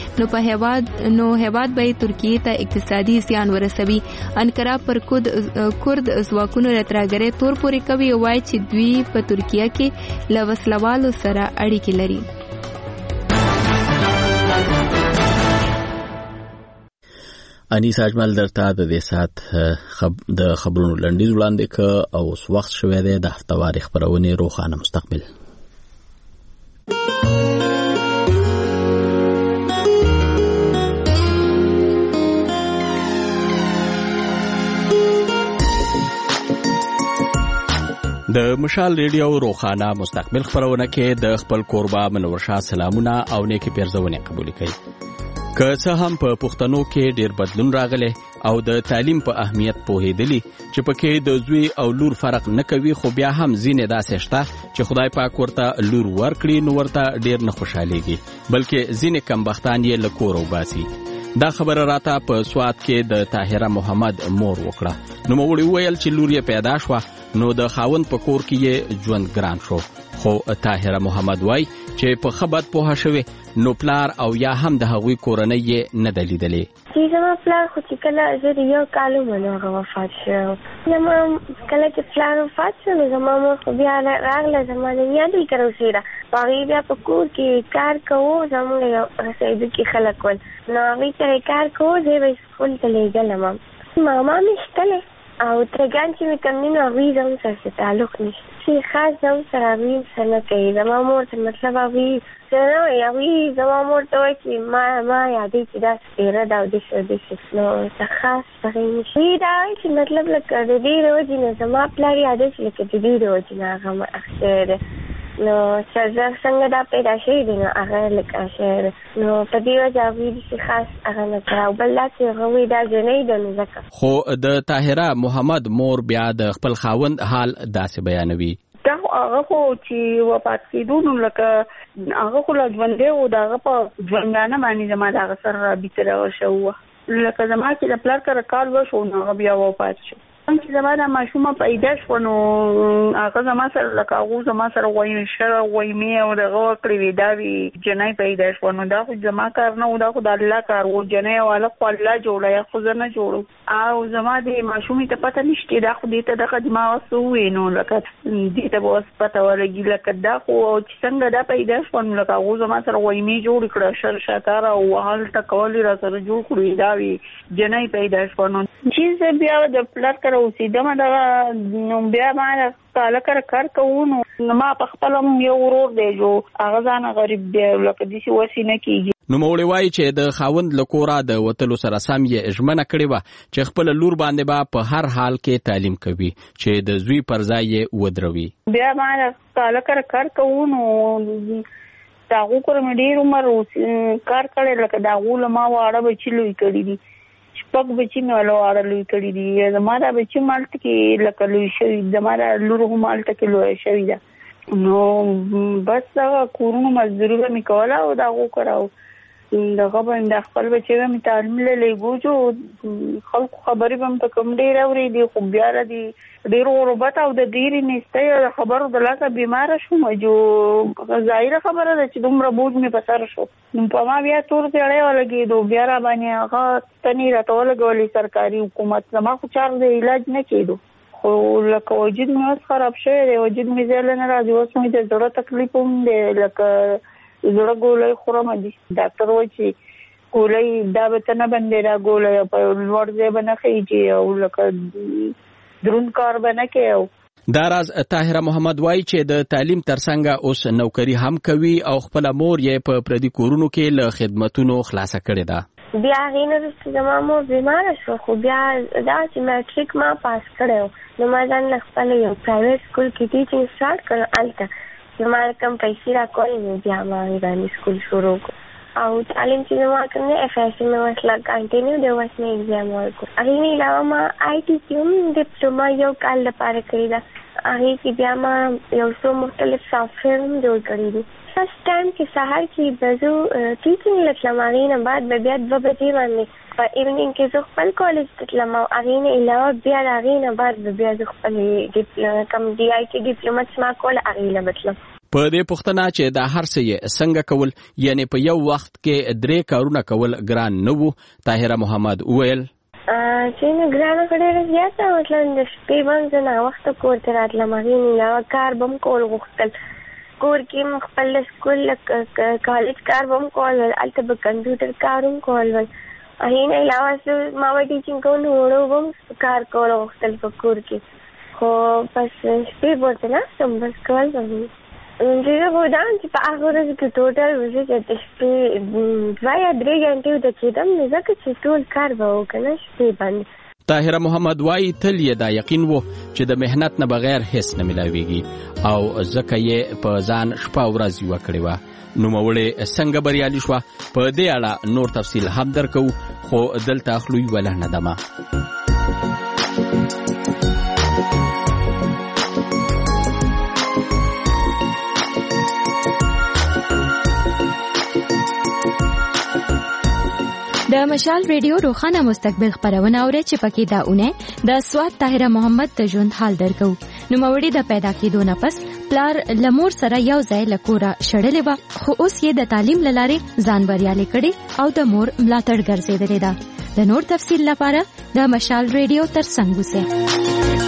وکړي نو هیواد به ترکیه ته اقتصادي زیان ورسوي. انقره پر کورد ځواکونو راتراګرې تور پورې کوي او وايي چې دوی په ترکیه کې له وسلوالو سره اړیکې لري. انیس اجمل درته د دې سات د خبرونو لنډیز وړاندې ک او اوس وخت شوی دی د هفتواري خبرونه روخانه مستقبل. د مشال ریډیو روخانه مستقبل خبرونه کې د خپل قربا منور شاه سلامونه او نیکی پیرزونه قبول کړي. که څه هم په پښتنو کې ډیر بدلون راغلی او د تعلیم په اهمیت پوهېدلی چې پکې د زوی او لور فرق نه کوي خو بیا هم ځینې داسې شته چې خدای پاک ورته لور ورکړي نو ورته ډیر نه خوشحالېږي بلکې ځینې کمبختان یې له کور وباسي. دا خبره راته په سوات کې د طاهره محمد مور وکړه. نو موږ ویل چې لور یې پیدا شوه نو د خاوند په کور کې یې ژوند ګران شو خو طاهره محمد وای چې په خبرت په شوه نو پلار او یا هم د هغوی کورنۍ یې نه دلیدلې. چې زما پلار خو چې کله زه یو کال ومنو وفات شو زما کله چې پلار وفات شو نو زما مور خو بیا راغله زما د یادې کروسیره هغوی بیا په کور کې کار کوو زموږ یو رسیدو کې خلک ول نو هغوی سره کار کوو زه به سکول ته لېږلم ماما مې شتلی او ترګان چې مې کم دي نو هغوی زموږ سره تعلق نشته چې خاص زموږ سره هغوی سره نه کوي زما مور ته مطلب هغوی سره نه وایي هغوی زما مور ته وایي چې ما یادوي چې دا سپېره ده او داسې نو څه خاص هغې نشي دا وایي چې مطلب لکه د دې د وجې نه زما پلار یادوي چې لکه د دې د وجې نه هغه مړ شوی دی نو څنګه دا پیدا شوی دی نو هغه لکه شوی دی نو په دې وجه هغوی داسې خاص هغه نه کړه او بل دا چې هغه وایي دا جنۍ ده نو ځکه. خو د طاهره محمد مور بیا د خپل خاوند حال داسې بیانوي. دا هغه خو چې وفات کېدو نو لکه هغه خو لا ژوندی و د هغه په ژوندانه باندې زما د هغه سره رابطه راوشوه لکه زما چې د پلار کره کال وشو نو هغه بیا وفات شو. چې زما د ماشومه پیدا شوه نو هغه زما سره لکه هغو زما سره غویمې او دغه وکړې وې دا وې جنۍ پیدا شوه نو دا خو زما کار نه و دا خو د الله کار و جنۍ او هلک خو الله جوړه یا خو زه نه جوړو او زما د ماشومې ته پته نشته دا خو دې ته دغه دما څه ووې نو لکه دې ته به اوس پته ولګي لکه دا خو چې څنګه دا پیدا شوه نو لکه هغو زما سره غویمې جوړې کړه شر شکاره او وهل ټکول یې را سره جوړ کړو دا وې جنۍ پیدا شوه نو چې زه بیا د پلار کره اوسېدم دغه نو بیا ما کاله کره کار کوو نو ما په خپل یو ورور دی جو هغه ځان غریب دی لکه دسی وسینه کیږي. نو مولوی وایي چې د خاوند لکورا د وتلو سره سم یې ژمنه کړې وه چې خپل لور باندې به په هر حال کې تعلیم کوي چې د زوی پر ځای یې ودروي. بیا ما کاله کار کوو نو داغو کور مې ډېر عمر کار کړی لکه داغو له ما واړه بچي لوی کړي دي شپږ بچي مې له واړه لوی کړي دي زما دا بچي مالته کې لکه لوی شوي زما دا لور هم مالته کې لوی شوي ده نو بس هغه کورونو مزدوري به مې کوله او داغو کراو دغه باندې خپل بچي به مې تعلیم لګو جو خلکو خبرې به مې په کوم ډېر اورېدي خو بیا را دي ډېر غربت او د ډېرې نېستۍ د خبرو د لاسه بیماره شوم جو ظاهره خبره ده چې دومره بوج مې په سر شو نو په ما بیا تور سړی ولګېدو بیا را باندې هغه تنې راته ولګولې سرکاري حکومت زما خو چار د علاج نه کېدو خو لکه وجود مې اوس خراب شوی دی وجود مې زیاله نه راځي اوس مې د زړه تکلیف هم دی لکه زړه ګولۍ خورم دي ډاکټر وایي چې ګولۍ دا به ته نه بندې را ګولۍ په لوړ ځای به نه خیږي او لکه دروند کار به نه کوي. دا راز طاهره محمد وایي چې د تعلیم ترڅنګ اوس نوکری هم کوي او خپل مور یې په پردي کورونو کې له خدمتونو خلاصه کړې ده. بیا هینه زما مور بیماره شو خو بیا دا چې میټریک ما پاس کړو نو ما ځان خپل یو پرایویټ سکول کې ټیچینګ سٹارټ کړ الته زما کم پیسې راکولې بیا ما ایرانی سکول شروع کړ او تعلیم چې زما کوم اف اس مې وسلا کنټینیو د وسنه ایگزام ورکړ. هغه نه علاوه ما آی ټي کوم ډیپلوما یو کال لپاره کړی دا هغه کې بیا ما یو څو مختلف سافټویر هم جوړ کړی دي. فرست ټایم کې سهار کې بزو ټیچینګ لټلماري نه بعد بیا 2 بجې باندې په ایونینګ کې زه خپل کالج ته تلم او هغې نه علاوه بیا د هغې نه بعد بیا زه خپل کوم ډي آی ټي ډیپلوما چې ما کوله هغې نه به تلم. په دې پوښتنه چې دا هر څه یې څنګه کول یعنی په یو وخت کې 3 کارونه کول ګران نه وو طاهره محمد وویل چې نه ګرانه ډېره زیاته مطلب د شپې باندې نه وخته کور ته راتلم هغې نه علاوه کار به م کول غوښتل کور کې م خپل سکول کالج کار به م کول هلته به کمپیوټر کار هم کول هغې نه علاوه ما به ټیچینګ کول نو وړو به م کار کول غوښتل په کور کې خو بس شپې ورته ناستم بس کول به زه غواړم چې په هغه ورځ کې ټوټل وزه چې شپې 2 یا 3 غنټې وته کېدم نو ځکه چې ټول کار به وکړم شپې باندې. طاهره محمد وایي تل یې دا یقین وو چې د مهنت نه بغیر هیڅ نه ملاویږي او ځکه یې په ځان شپه ورځ یوه کړې وه. نوموړې څنګه بریالي شوه په دې اړه نور تفصیل هم درکو خو دلته خلوی ولا نه دمه. د مشال ریډیو روخانه مستقبل خبرونه اوري چې پکې دا اونه د سواد طاهره محمد ته ژوند حال درکو. نو موري د پیدا کېدو نه پس پلار لمور سره یو ځای لکورا شړلې و خو اوس یې د تعلیم لاره ځان بریالي کړي او د مور ملاتړ ګرځېدلې ده. د نور تفصیل لپاره د مشال ریډیو تر څنګ اوسئ.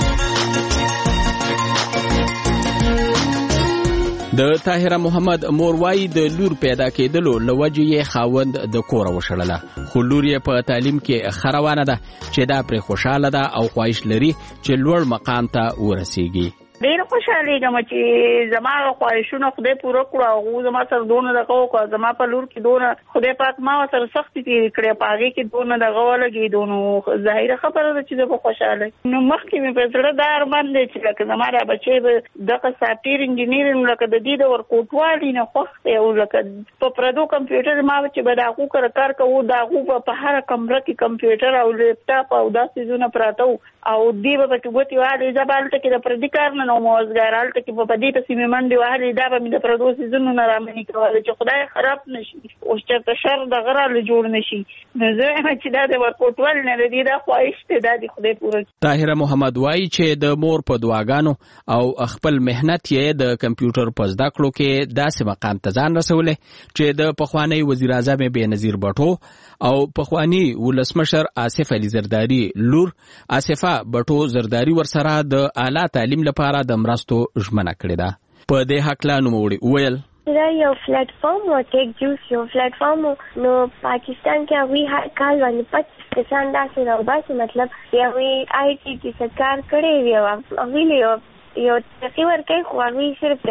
د طاهره محمد مور وایي د لور پیدا کېدلو لوجه یې خاوند د کور وشړله خو لور یې په تعلیم کې خروانه ده چې دا پر خوشاله ده او خواهش لري چې لوړ مقام ته ورسیږي. ډېر خوشاله یم چې زما خواهشونه خدای پوره کړو او زما سره دونه دغه وکړه زما په لور کې دونه خدای پاک ما سره سختي تېرې کړې په هغې کې دونه دغه ولګېدو نو ظاهره خبره ده چې زه به خوشاله نو مخکې مې په زړه دا ارمان دی چې لکه زما را بچی به دغه سافټویر انجینیر لکه د دې د ورکوټوالي نه خوښ دی او لکه په پردو کمپیوټر ما چې به د هغو کره کار کوو د هغو به په هره کمره کې کمپیوټر او لیپټاپ او دا څیزونه پراته وو او دې به پکې ګوتې وهلې زه به هلته کې د پردي کار نه نو موزګار هلته کې په دې پسې مې منډې وهلې دا به مې د پردو څیزونو نه رامنې کوله چې خدای خراب نه شي اوس چېرته شر دغه راله جوړ نه شي نو زه یم چې دا د ورکوټوال نه د دې دا خواهش دی دا د خدای پوره کړي. طاهره محمد وایي چې د مور په دعاګانو او خپل مهنت یې د کمپیوټر په زده کړو کې داسې مقام ته ځان رسولی چې د پخوانی وزیر اعظم بېنظیر بټو او پخوانی ولسمشر آصف علي زرداري لور آصفه بټو زرداري ورسره د اعلی تعلیم لپاره د مرستو ژمنه کړې ده. په دې هکله نوموړي وویل دا یو پلیټ فارم و ټیک جوس یو پلیټ فارم نو پاکستان کې هغوی هر کال باندې 25 کسان داسې راوباسي مطلب هغوی آی ټي کې څه کار کړی وي او هغوی له یو تقریبا کوي خو هغه صرف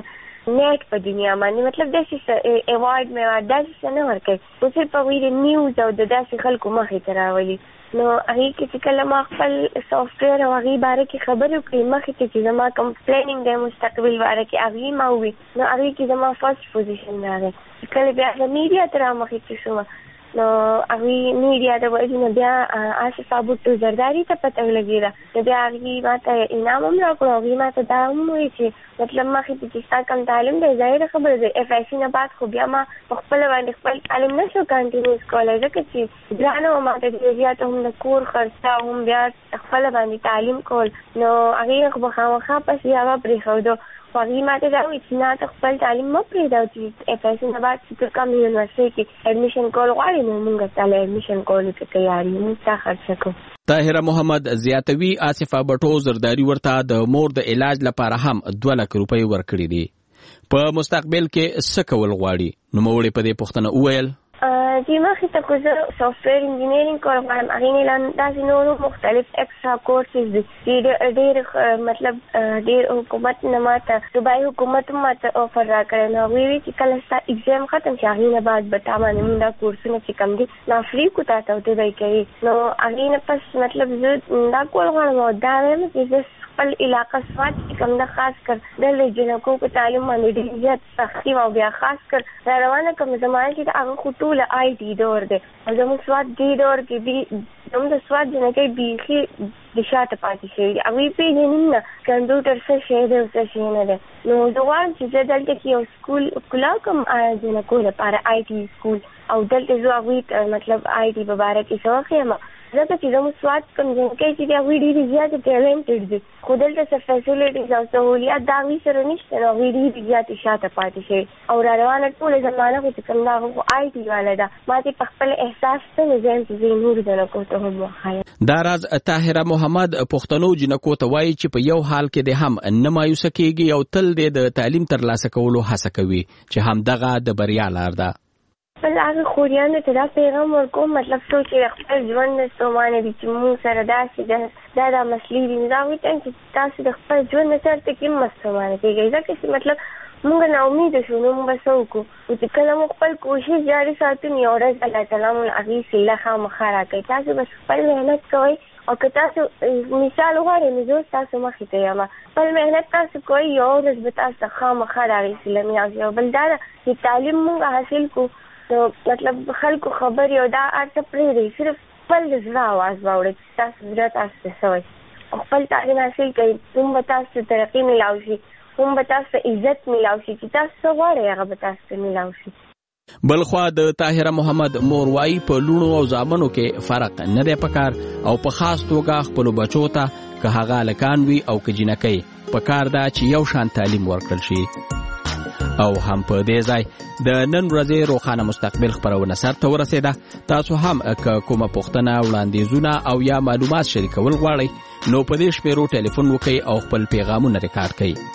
نیټ په دنیا باندې مطلب داسې ایوارډ مې داسې نه ورکوي خو صرف هغوی د نیوز او د داسې خلکو مخې ته راولي نو هغې کې چې کله ما خپل سافټویر او هغې باره کې خبرې وکړې مخکې کې چې زما کوم پلانینګ دی مستقبل باره کې هغې ما ووي نو هغې کې زما فرسټ پوزیشن راغی کله بیا د میډیا ته رامخې کې شومه نو هغې میډیا د وجې نه بیا آصف بوټو زرداري ته پته ولګېده نو بیا هغې ما ته انعام هم راکړو هغې ما ته دا هم وویل چې مطلب مخکې ته چې ستا کوم تعلیم دی ظاهره خبره دی FIC نه بعد خو بیا ما په خپله باندې خپل تعلیم نه شو کنټینیوز کولی ځکه چې ګرانه وه ما ته ډېر زیاته هم د کور خرڅه هم بیا خپله باندې تعلیم کول نو هغې خو به خامخا پسې هغه پرېښودو خو هغې ما ته دا وایي چې نه ته خپل تعلیم مه پرېږده چې FIC نه بعد چې ته کوم یونیورسټۍ کې اډمیشن کول غواړې نو موږ ستا له اډمیشن کولو کې تیار یو موږ ستا خرڅه کوو طاهره محمد زیاتوي آصفه بټو زرداري ورته د مور د علاج لپاره هم 2 لک روپۍ ورکړي دي په مستقبل کې څه کول غواړي نوموړې په دې پوښتنه وویل چې مخکې ته خو زه سافټویر انجینرینګ کول غواړم هغې نه لا داسې نورو مختلف ایکسټرا کورسز دي چې ډېر مطلب ډېر حکومت نه ما ته صوبایي حکومت هم ما ته آفر راکړی نو هغوی وایي چې کله ستا اګزام ختم شي هغې نه بعد به تا باندې مونږ دا کورسونه چې کوم دي نا فري کو تا ته ورته دی کوي نو هغې نه پس مطلب زه دا کول غواړم او دا وایم چې زه خپل علاقه سوات چې کوم ده خاص کر دلته جنکو په تعلیم باندې ډېر زیات سختي او بیا خاص کر را روانه کوم زمانه کې د هغه خو ټوله IT دور دی او زموږ سوات دې دور کې زموږ د سوات جنکۍ بیخي د شاته پاتې شوي دي هغوی پېژني نه کمپیوټر څه شی دی او څه شی نه دی نو زه غواړم چې زه دلته کې یو سکول کولاو کړم جنکو لپاره IT سکول او دلته زه هغوی مطلب IT په باره کې څه وښیم ځکه چې زموږ سوات کوم جنکۍ چې دي هغوی ډېرې زیاتې ټیلنټډ دي خو دلته څه فیسیلیټیز او سهولیات د هغوی سره نشته نو هغوی ډېرې زیاتې شاته پاتې شوي او را روانه ټوله زمانه خو چې کوم ده هغه خو IT والا ده ما چې په خپل احساس ته نو زه یم چې زه یې نورو جنکو ته هم وښایم دا راز طاهره محمد پښتنو جنکو ته وایي چې په یو حال کې د هم نه مایوسه کېږي او تل د تعلیم ترلاسه کولو هڅه کوي چې همدغه د بریا لار ده بل هغه خوریانو ته دا پیغام ورکوم مطلب څوک چې خپل ژوند نه ستومانه دي چې موږ سره داسې دا مسلې دي نو دا هغوی ته چې تاسو د خپل ژوند نه سره کې مه ستومانه کېږئ ځکه چې مطلب موږ ناامیده شو نو موږ به څه وکړو خو چې کله موږ خپل کوشش جاري ساتو نو یو ورځ الله تعالی مو هغې صله خامخا راکوي تاسو بس خپل محنت کوئ او که تاسو مثال غواړئ نو زه ستاسو مخې ته یم خپل محنت تاسو کوئ یو ورځ به تاسو ته خامخا د هغې صله میاشي او بل دا ده چې تعلیم موږ حاصل کړو نو مطلب خلکو خبرې او دا هر څه پرېږدئ صرف خپل د زړه اواز واورئ چې تاسو زړه تاسو ته څه وایي او خپل تعلیم حاصل کړئ هم به تاسو ته ترقي میلاو شي هم به تاسو ته عزت میلاو شي چې تاسو څه غواړئ هغه به تاسو ته میلاو شي بلخوا د طاهره محمد مور وایي په لوڼو او زامنو کې فرق نه دی پکار او په خاص توګه خپلو بچو ته که هغه هلکان وي او که جینکۍ پکار ده چې یو شان تعلیم ورکړل شي او هم په دې ځای د نن ورځې روښانه مستقبل خپرونه سرته ورسېده تاسو هم که کومه پوښتنه وړاندیزونه او یا معلومات شریکول غواړئ نو په دې شمیرو ټلیفون وکړئ او خپل پیغامونه ریکارډ کړئ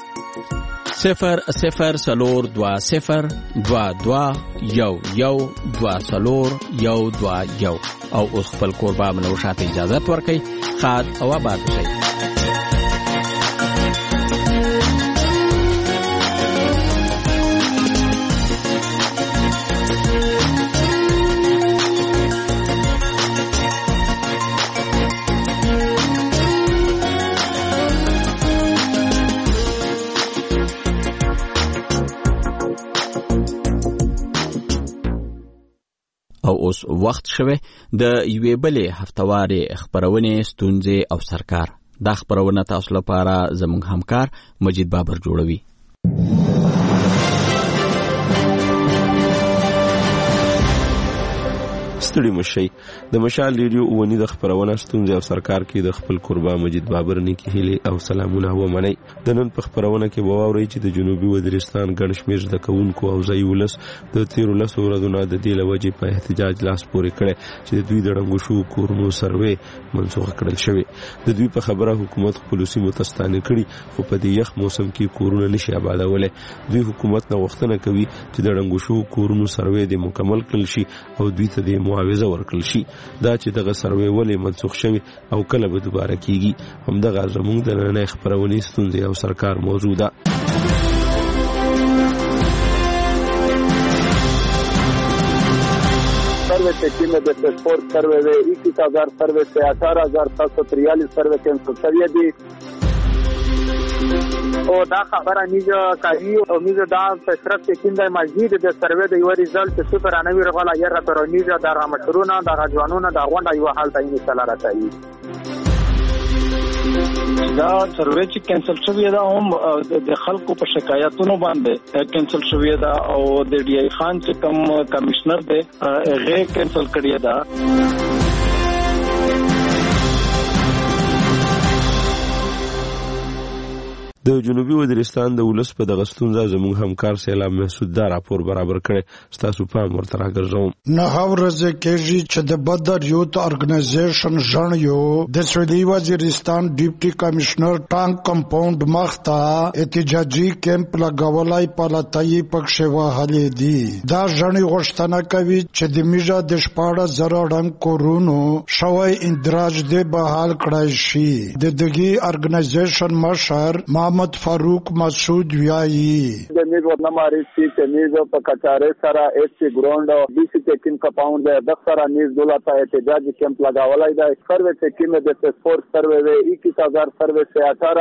0002222 او اوس خپل کوربه منو شاته اجازه ورکړئ خاد او آباد اوسئ او اوس وخت شوه د یوې بلې هفتوارې خبرونې ستونزې او سرکار دا خبرونه تاسو لپاره زموږ همکار مجید بابر جوړوي ستړي مشي د مشال ریډیو اونی د خبرونه ستونزې او سرکار کې د خپل قربا مجید بابر نیکی هیله او سلامونه و منی د نن په خبرونه کې وواوري چې د جنوبي وزیرستان ګڼ شمېر د کوونکو او ځای ولس د 13 ورځې د دې لوجې په احتجاج لاس پورې کړي چې د دوی د رنګو شو کورونو سروې منسوخ کړل شوی د دوی په خبره حکومت پولیسي متستانه کړي خو په دې یخ موسم کې کورونه نشي آبادولای دوی حکومت نه وختنه کوي چې د رنګو شو کورونو سروې د مکمل کړل شي او دوی ته د مجاوزه ورکړل شي. دا چې دغه سروې ولې منسوخ شوی او کله به دوباره کیږي همدغه زموږ د نننۍ خپرونې ستونزې او سرکار موضوع ده. सर्वे से टीमें देते स्पोर्ट सर्वे वे 21,000 सर्वे से 18,743 सर्वे कैंसिल सरिये दी او دا خبره نیجا کوي او نیجا دا فشرت کیند مزید د سروې د یو ریزلټ سپر انوي رغلا یره پر نیجا د رامشرونه د غجوانونه د غونډه یو حالت یې سره راځي. دا سروې چې کینسل شوی دا هم د خلکو په شکایتونو باندې کینسل شوی دا او د ډي ای خان چې کوم کمشنر دی هغه کینسل کړی دا. د جنوبي وزیرستان د ولس په دغه ستونزه زموږ همکار سیلاب محسود دا راپور برابر کړي. ستاسو پام ورته راګرځوم. نه ورځ کېږي چې د بدر یوت ارګنایزیشن ژړیو د سویلي وزیرستان ډیپټي کمشنر ټانک کمپاوند مخته احتجاجي کیمپ لګولای پلاتای پکښه وهلې دي. دا ژړی غوښتنه کوي چې د میژه د 14,000 ډنګ کورونو شوی اندراج دی بحال کړای شي. د دغه ارګنایزیشن مشر محمد فاروق مسعود ویایي د میز ورنماري چې میز په کچاره سره اس سی ګراوند او بي سی ټیکن کمپاوند د سره میز دولت احتجاجي کیمپ لگاولای دی. سروې ټیکن د سپورت سروې 21,000 سروې سے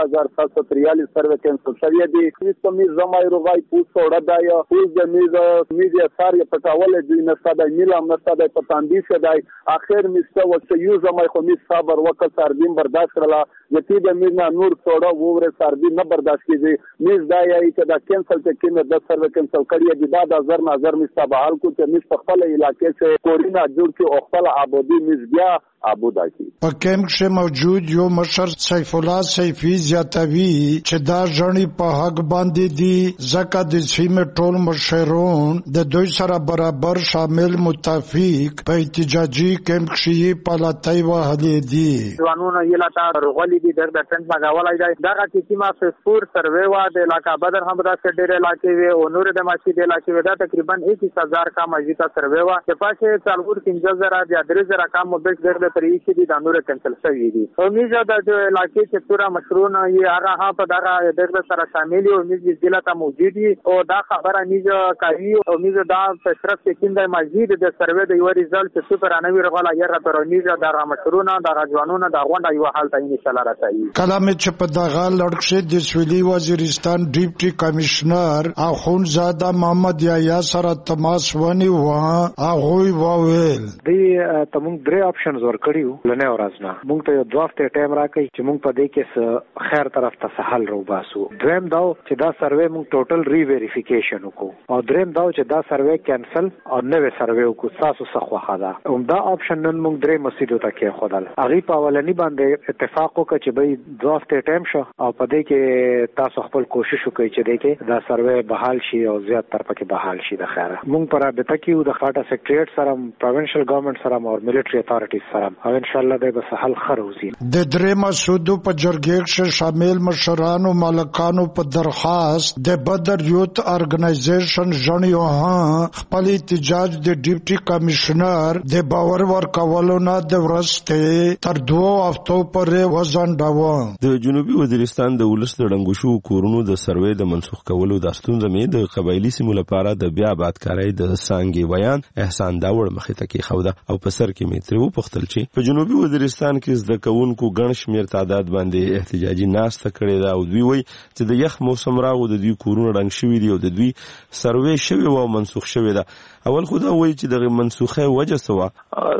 18,743 سروې کینسل شوی دی. چې میز زمای روغای پوسټ وړه دی پوز د میډیا ساري پټاول دی نه ساده نیلام نه ساده پتاندي شه دی. اخر میسته وڅ یو زمای خو میز صبر وکړ سردین برداشت کړلا یتی د میز نه نور څوړه ووره سردین نه برداشت کیږي. میز دا یی چې دا کینسل چې کینه د سروې کینسل کړی دی. دا د نظر مستبه حال کو چې میز په خپل علاقې کې کورینا جوړ کې او خپل آبادی میز بیا آباد کی. په کیمپ کې موجود یو مشر سیف الله سیفی زیاتوی چې دا ژړی په حق باندې دي ځکه د سیمه ټول مشرون د دوی سره برابر شامل متفق په احتجاجي کیمپ کې پلاتای وهلې دي. قانون یې لاته رغولې دي د ټنټ مګاولای دی. دا چې ما فسپور سروې وا د علاقہ بدر هم دا ډېر علاقې وي او نور د ماشي د علاقې وي. دا تقریبا 21,000 کا مزیدا سروې وا چې پاسه 4,000 یا 3,000 کا مبش د پریشي دي د نور کینسل شوی دي. او میزه د علاقې چې پورا مشرونه یې هغه په دغه د سره شامل او میزه ضلع ته موجود دي او دا خبره میزه کوي او میزه دا فشرت کیند مزید د سروې د یو ریزلټ سپر انوي رغلا یره پر میزه د مشرونه د غجوانونه د غونډه یو حالت ان شاء الله راځي. کلام چې په دغه لړکشه د سویلي وزیرستان ډیپټي کمشنر اخونزاده محمد یا سره تماس ونی و هغه وویل دی تمون درې اپشنز ورکړیو لنه ورځنه مونږ ته 2 هفته ټایم راکړي چې مونږ په دې کې خیر طرف ته سهل رو باسو. دویم دا چې دا سروې مونږ ټوټل ری ویریفیکیشن وکړو او دریم دا چې دا سروې کینسل او نوې سروې وکړو. تاسو څه خوښه ده دا اپشن نن مونږ درې مسیدو ته کې خدل هغه په اولنی باندې اتفاق وکړ چې به 2 هفته ټایم شو او په دې کې تاسو خپل کوشش وکړئ چې دې کې دا سروې بحال شي او زیات تر پکې بحال شي. د خیره مونږ پر رابطه کې د خاطر سیکریټریټ سره پروینشل ګورنمنت سره او ملټری اتھارټیز سره او ان شاء الله به سهل خروزي. د درې مسودو په جرګې کې شامل مشرانو مالکانو په درخواست د بدر یوت ارګنایزیشن ژړیو خپل احتجاج د ډیپټي کمشنر د باور ورکولو نه د ورسته تر 2 هفتو پورې وځنډاوه. د جنوبي وزیرستان د ولس د ډنګوشو کورونو د سروې د منسوخ کولو د ستونزې مې د قبایلی سیمو لپاره د بیا آبادکارۍ د سانګي بیان احسان داوړ مخې ته کې خوده او په سر کې مې ترو پختل چې په جنوبي وزیرستان کې زده کوونکو ګڼ شمېر تعداد باندې احتجاجي ناسته کړې ده او دوی وایي چې د یخ موسم راغو د دوی کورونه ډنګ شوي دي او د دوی سروې شوی او منسوخ شوی ده. اول خو دا وایي چې دغه منسوخه وجه څه وه؟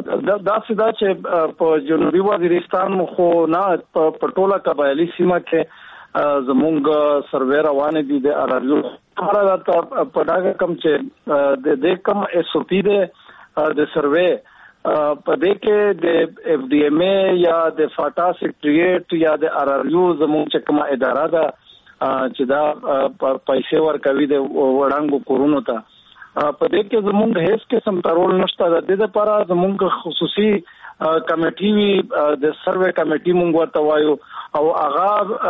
دا څه چې په جنوبي وزیرستان خو نه په ټوله قبایلي سیمه کې زمونږ سروې روانې دي د اراریو لپاره په دغه کم چې د کم اس او پی د سروې په دې کې د اف ډي ایم ای یا د فاټا سیکریټریټ یا د اراریو زمونږ چې کومه اداره ده چې دا پیسې ورکوي د وړاندو کورونو ته په دې کې زمونږ هیڅ قسم ترول نشته. د دې لپاره زمونږ خصوصي کمیټي د سروې کمیټي مونږ ورته وایو او هغه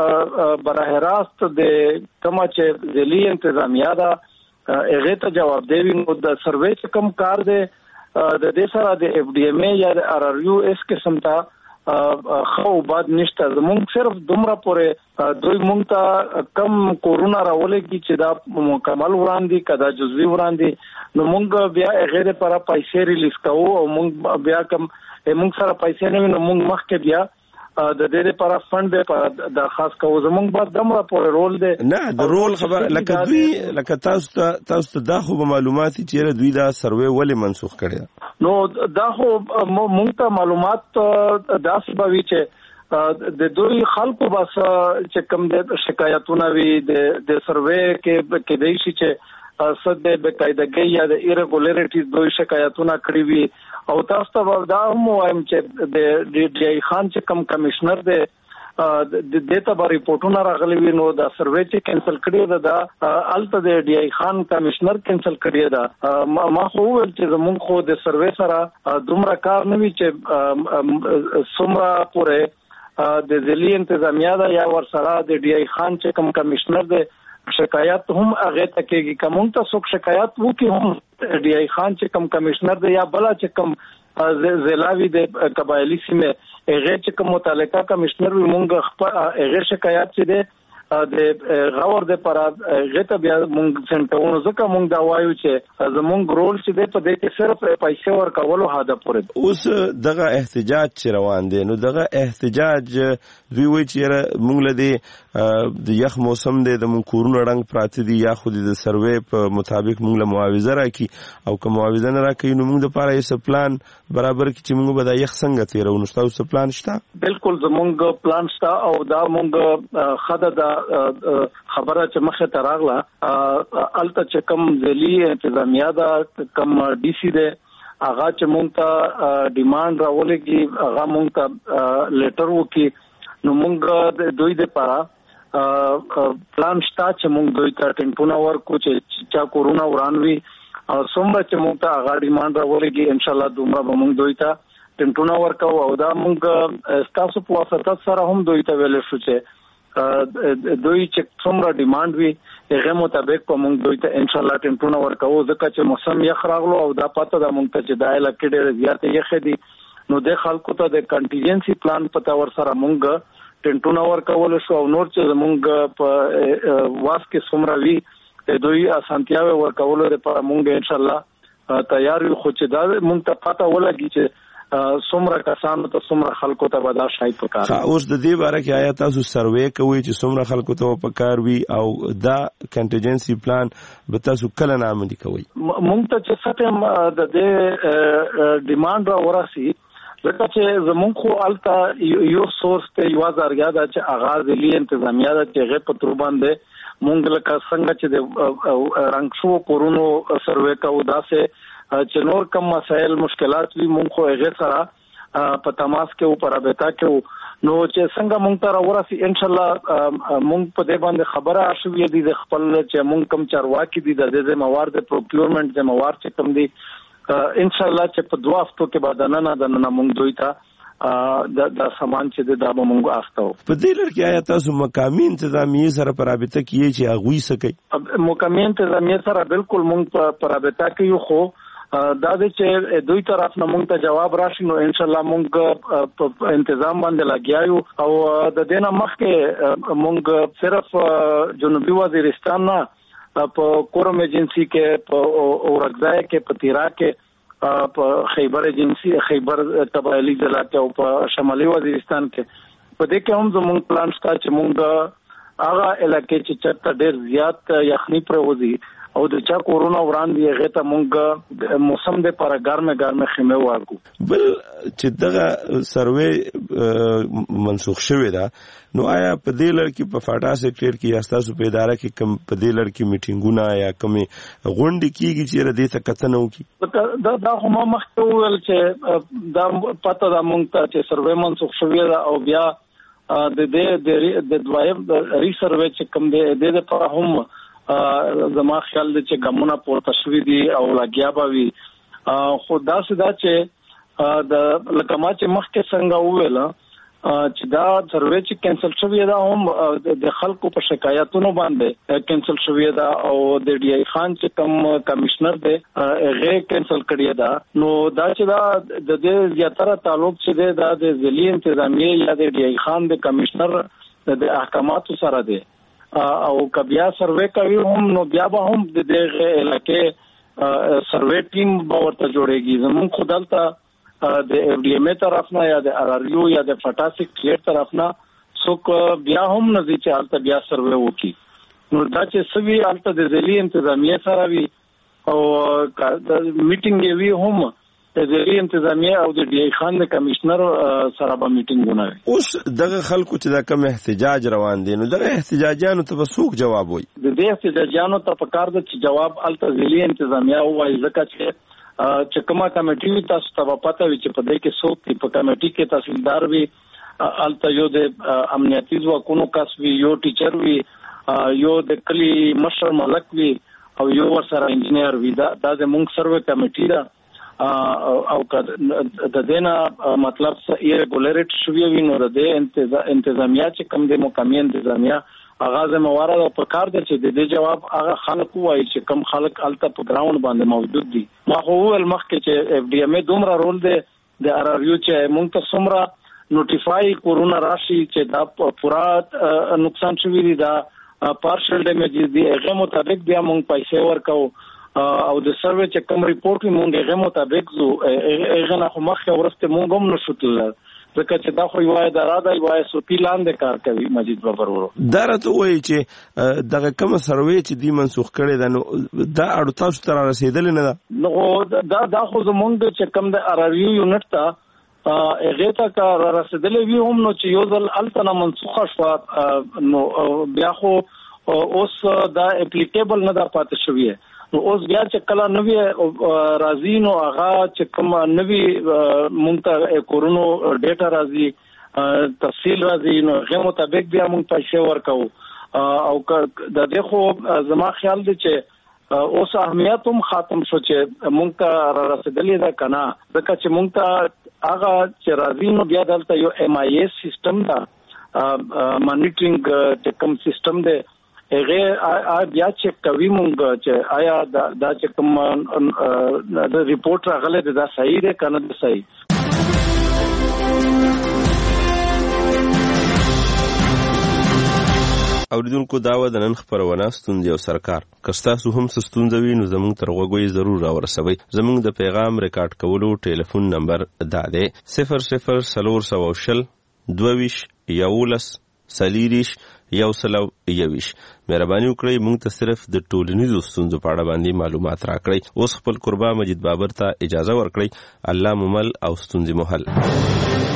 براه راست د کومه چې ځلي انتظامیه ده هغه ته جواب دی. نو د سروې کم کار دی د دې سره د اف ډي ام ای یا د ار ار یو اس قسم ته خو بعد نشته. زمونږ صرف دومره پورې دوی مونږ ته کم کورونا راولېږي چې دا مکمل وړاندې کدا جزوی وړاندې نو مونږ بیا غیر پر پیسې ریلیز کوو او مونږ بیا کم مونږ سره پیسې نه نو مونږ مخکې بیا د دې لپاره فند به درخواست کوو. زمونږ بعد دمره پورې رول دی نه د رول خبر لکه دوی لکه تاسو ته دا خو معلومات چې دوی دا سروې ولې منسوخ کړي نو دا خو مونږ ته معلومات داسې به وي چې د دوی خلکو بس چې کوم د شکایتونه وي د سروې کې دی چې صد د بقاعدګۍ یا د ایرګولریټیز دوی شکایتونه کړې وي او تاسو ته دا هم وایم چې د ډي آی خان چې کوم کمشنر دی د دې ته ریپورتونه راغلي وي نو دا سروې چې کینسل کړی دا الته د ډي آی خان کمشنر کینسل کړی دا ما خو ول چې زمونږ خو د سروې سره دومره کار نه وی چې څومره پورې د ځلي انتظامیه دا یا ور سره د ډي آی خان چې کوم کمشنر دی شکایت هم هغه ته کېږي کوم ته څوک شکایت وکي هم ډي آی خان چې کوم کمشنر دی یا بل چې کوم ضلعوي د قبایلی سیمه هغه چې کوم متعلقه کمشنر وي مونږ خپل هغه شکایت چې دی د غور د پر غته بیا مونږ سنټونو ځکه مونږ دا وایو چې زمونږ رول چې دی په دې کې صرف پیسې ورکولو هدف پورې اوس دغه احتجاج چې روان دی نو دغه احتجاج دوی وایي چې مونږ له د یخ موسم دی د مونږ کورونو رنګ پراته دي یا خو د سروې په مطابق مونږ له معاوضه راکړي او که معاوضه نه راکړي نو مونږ د لپاره یې پلان برابر کړي چې مونږ به دا یخ څنګه تیرو نو تاسو پلان شته بالکل زمونږ پلان شته او دا مونږ خدای دا خبره چې مخه تراغله الته چې کم ځلي انتظامیه دا کم ډي سي ده هغه چې مونږ ته ډیماند راولېږي هغه مونږ ته لیټر وکي نو مونږ دوی د لپاره پلان شته چې مونږ دوی ته ټینټونه ورکو چې چا کورونا ورانوي او څومره چې مونږ ته هغه ډیماند راولېږي ان شاء الله دومره به مونږ دوی ته ټینټونه ورکو او دا مونږ تاسو په واسطه سره هم دوی ته ویل شو چې دوی چې څومره ډیماند وي هغه مطابق په مونږ دوی ته ان شاء الله ټینټونه ورکو ځکه چې موسم یخ راغلو او دا پته د مونږ ته چې دا علاقې ډېر زیات یخ دي نو د خلکو ته د کنټینجنسي پلان پتا ور سره مونږ ټینټونه ورکول شو او نور چې مونږ په واس کې څومره وي دوی اسانتیاوي ورکول لپاره مونږ ان شاء الله تیار یو خو چې دا مونږ ته پته ولګي چې څومره کسانو ته څومره خلکو ته ودا شای پکار اوس د دې باره کې آیا تاسو سروې کوي چې څومره خلکو ته پکار وي او دا کنټینجنسي پلان به تاسو کله نه عملي کوي مونږ ته چې څه د دې ډیماند را ورسي ځکه چې زمونږ خو الته یو سورس ته یو ځارګیا دا چې آغاز لی انتظامیه دا چې غو پتر باندې مونږ لکه څنګه چې د رنګ شو کورونو سروې کوو دا سه چې نور کم مسائل مشکلات وی مونږ خو هغه سره په تماس کې او پر رابطه کې نو چې څنګه مونږ ته راورسي ان شاء الله مونږ په دې باندې خبره شوې دي د خپل چې مونږ کم چارواکي دي د موارد پروکیورمنت د موارد چې کم دي ان شاء الله چې په 2 هفتو کې بعد نه مونږ دوی ته دا سامان چې دا به مونږ اخته په دې لړ کې آیا تاسو مقامي انتظامیه سره پر رابطه کې چې هغه یې سکی مقامي انتظامیه سره بالکل مونږ پر رابطه کې خو دا چې دوی طرف نه مونږ ته جواب راشي نو ان شاء الله مونږ په تنظیم باندې لګیاو او د دینه مخکې مونږ صرف جنوبي وزیرستان نه په کورم ایجنسی کې په اورګځای کې په تیرا کې په خیبر ایجنسی خیبر قبایلی ضلع کې او په شمالي وزیرستان کې په دې کې هم زموږ پلان شته چې مونږ هغه علاقې چې چرته ډېر زیات یخني پروزي او د چا کورونا وړاندې هغه ته مونږ موسم د پر ګرمه خیمه ورکو بل چې دغه سروې منسوخ شوی دا نو آیا په دې لړ کې په فاټا سیکټر کې یا تاسو په اداره کې کم په دې لړ کې میټینګونه یا کمی غونډې کیږي چې ردی ته کتنه وکي دا هم مخته ویل چې دا پته دا مونږ ته چې سروې منسوخ شوی دا او بیا د دویم ری سروې چې کم د په هم زما خیال دی چې ګمونه پورته شوي دي او لګیا به وي خو دا چې د لکه ما چې مخکې څنګه وویل چې دا سروې چې کینسل شوی دا هم د خلکو په شکایتونو باندې کینسل شوی دا او د ډي آی خان چې کوم کمشنر دی هغه کینسل کړی دا نو دا چې دا د دې زیاتره تعلق چې دا د ضلعي انتظامیه یا د ډي آی خان د کمشنر د احکاماتو سره دی او کبیا سروې کوي هم نو بیا به هم د دې علاقې سروې ټیم به ورته جوړيږي زمون خدالته د اف ډي ایم طرف نه یا د ار ار یو یا د فټاسک کلیټ طرف نه څوک بیا هم نزي چې حالت بیا سروې وکي نو دا چې سوي حالت د ضلعي انتظامیه سره وي او میټینګ وی هم د ضلعي انتظامیه او د ډي آی خان د کمشنر سره به میټینګونه وي اوس دغه خلکو چې دا کوم احتجاج روان دي نو دغه احتجاجانو ته څوک جواب وایي د دې احتجاجانو ته پکار د جواب حالت ضلعي انتظامیه وایي ځکه چې چې کومه کمیټي تاسو ته پته وي چې په دې کې څوک په کمیټي کې تحصیلدار وي الته یو د امنیتي ځواکونو کس وي یو ټیچر وي یو د کلی مشر ملک وي او یو ورسره انجنیر وي دا د مونږ سروې کمیټي دا او د دینه مطلب ایرګولریټ شوی وي نو د انتظامیه چې کوم د مقامی انتظامیه اغاز موارد او پکار د چې د جواب هغه خلک وایي چې کم خلک الته په ګراوند باندې موجود دي ما خو ول مخکې چې اف ډي ایم دومره رول دی د ار ار یو چې مونږ ته سمرا نوټیفای کورونا راشي چې دا پورا نقصان شوی دی دا پارشل ډیمیجز دی هغه مطابق بیا مونږ پیسې ورکو او د سروې چې کوم ریپورت مونږ هغه مطابق زو هغه نه خو مخکې ورسته مونږ هم نشوتل ځکه چې دا خو یو اداره ده یو سوپی لاندې کار کوي مجید بابر ورو دا راته وایي چې دغه کوم سروې چې دی منسوخ کړي دا نو دا اړو تاسو ته رسیدل نه ده نو دا خو زمونږ چې کوم د ار ار یو یونټ ته هغه ته کار رسیدل وی هم نو چې یو ځل التنه منسوخه شو نو بیا خو اوس دا اپلیکیبل نه ده پاتې شوی نو اوس بیا چې کله نوې راځي نو هغه چې کوم نوې مونږ ته کورونو ډیټا راځي تفصیل راځي نو هغه مطابق بیا مونږ پیسې ورکو او د دې خو زما خیال دی چې اوس اهمیت هم ختم شو چې مونږ ته رسیدلې ده کنه ځکه چې مونږ ته هغه چې راځي نو بیا دلته یو ایم آی ایس سیستم دا مانیټرینګ چې کوم سیستم دی هغه بیا چک کوي مونږ چې آیا دا چې کوم د ریپورت راغله دا صحیح ده کنه ده صحیح اوریدونکو داوا د نن خبرونه ستوندې او سرکار کستاسو هم ستوندوي نو زموږ تر وګوي ضرور راورسوي زموږ د پیغام ریکارډ کولو ټلیفون نمبر دا دی 00 22 11 سلیریش یو سلو یویش مهرباني وکړئ موږ ته صرف د ټولنیزو ستونزو په اړه باندې معلومات راکړئ اوس خپل قربا مجید بابر ته اجازه ورکړئ الله ممل او ستونزې مو حل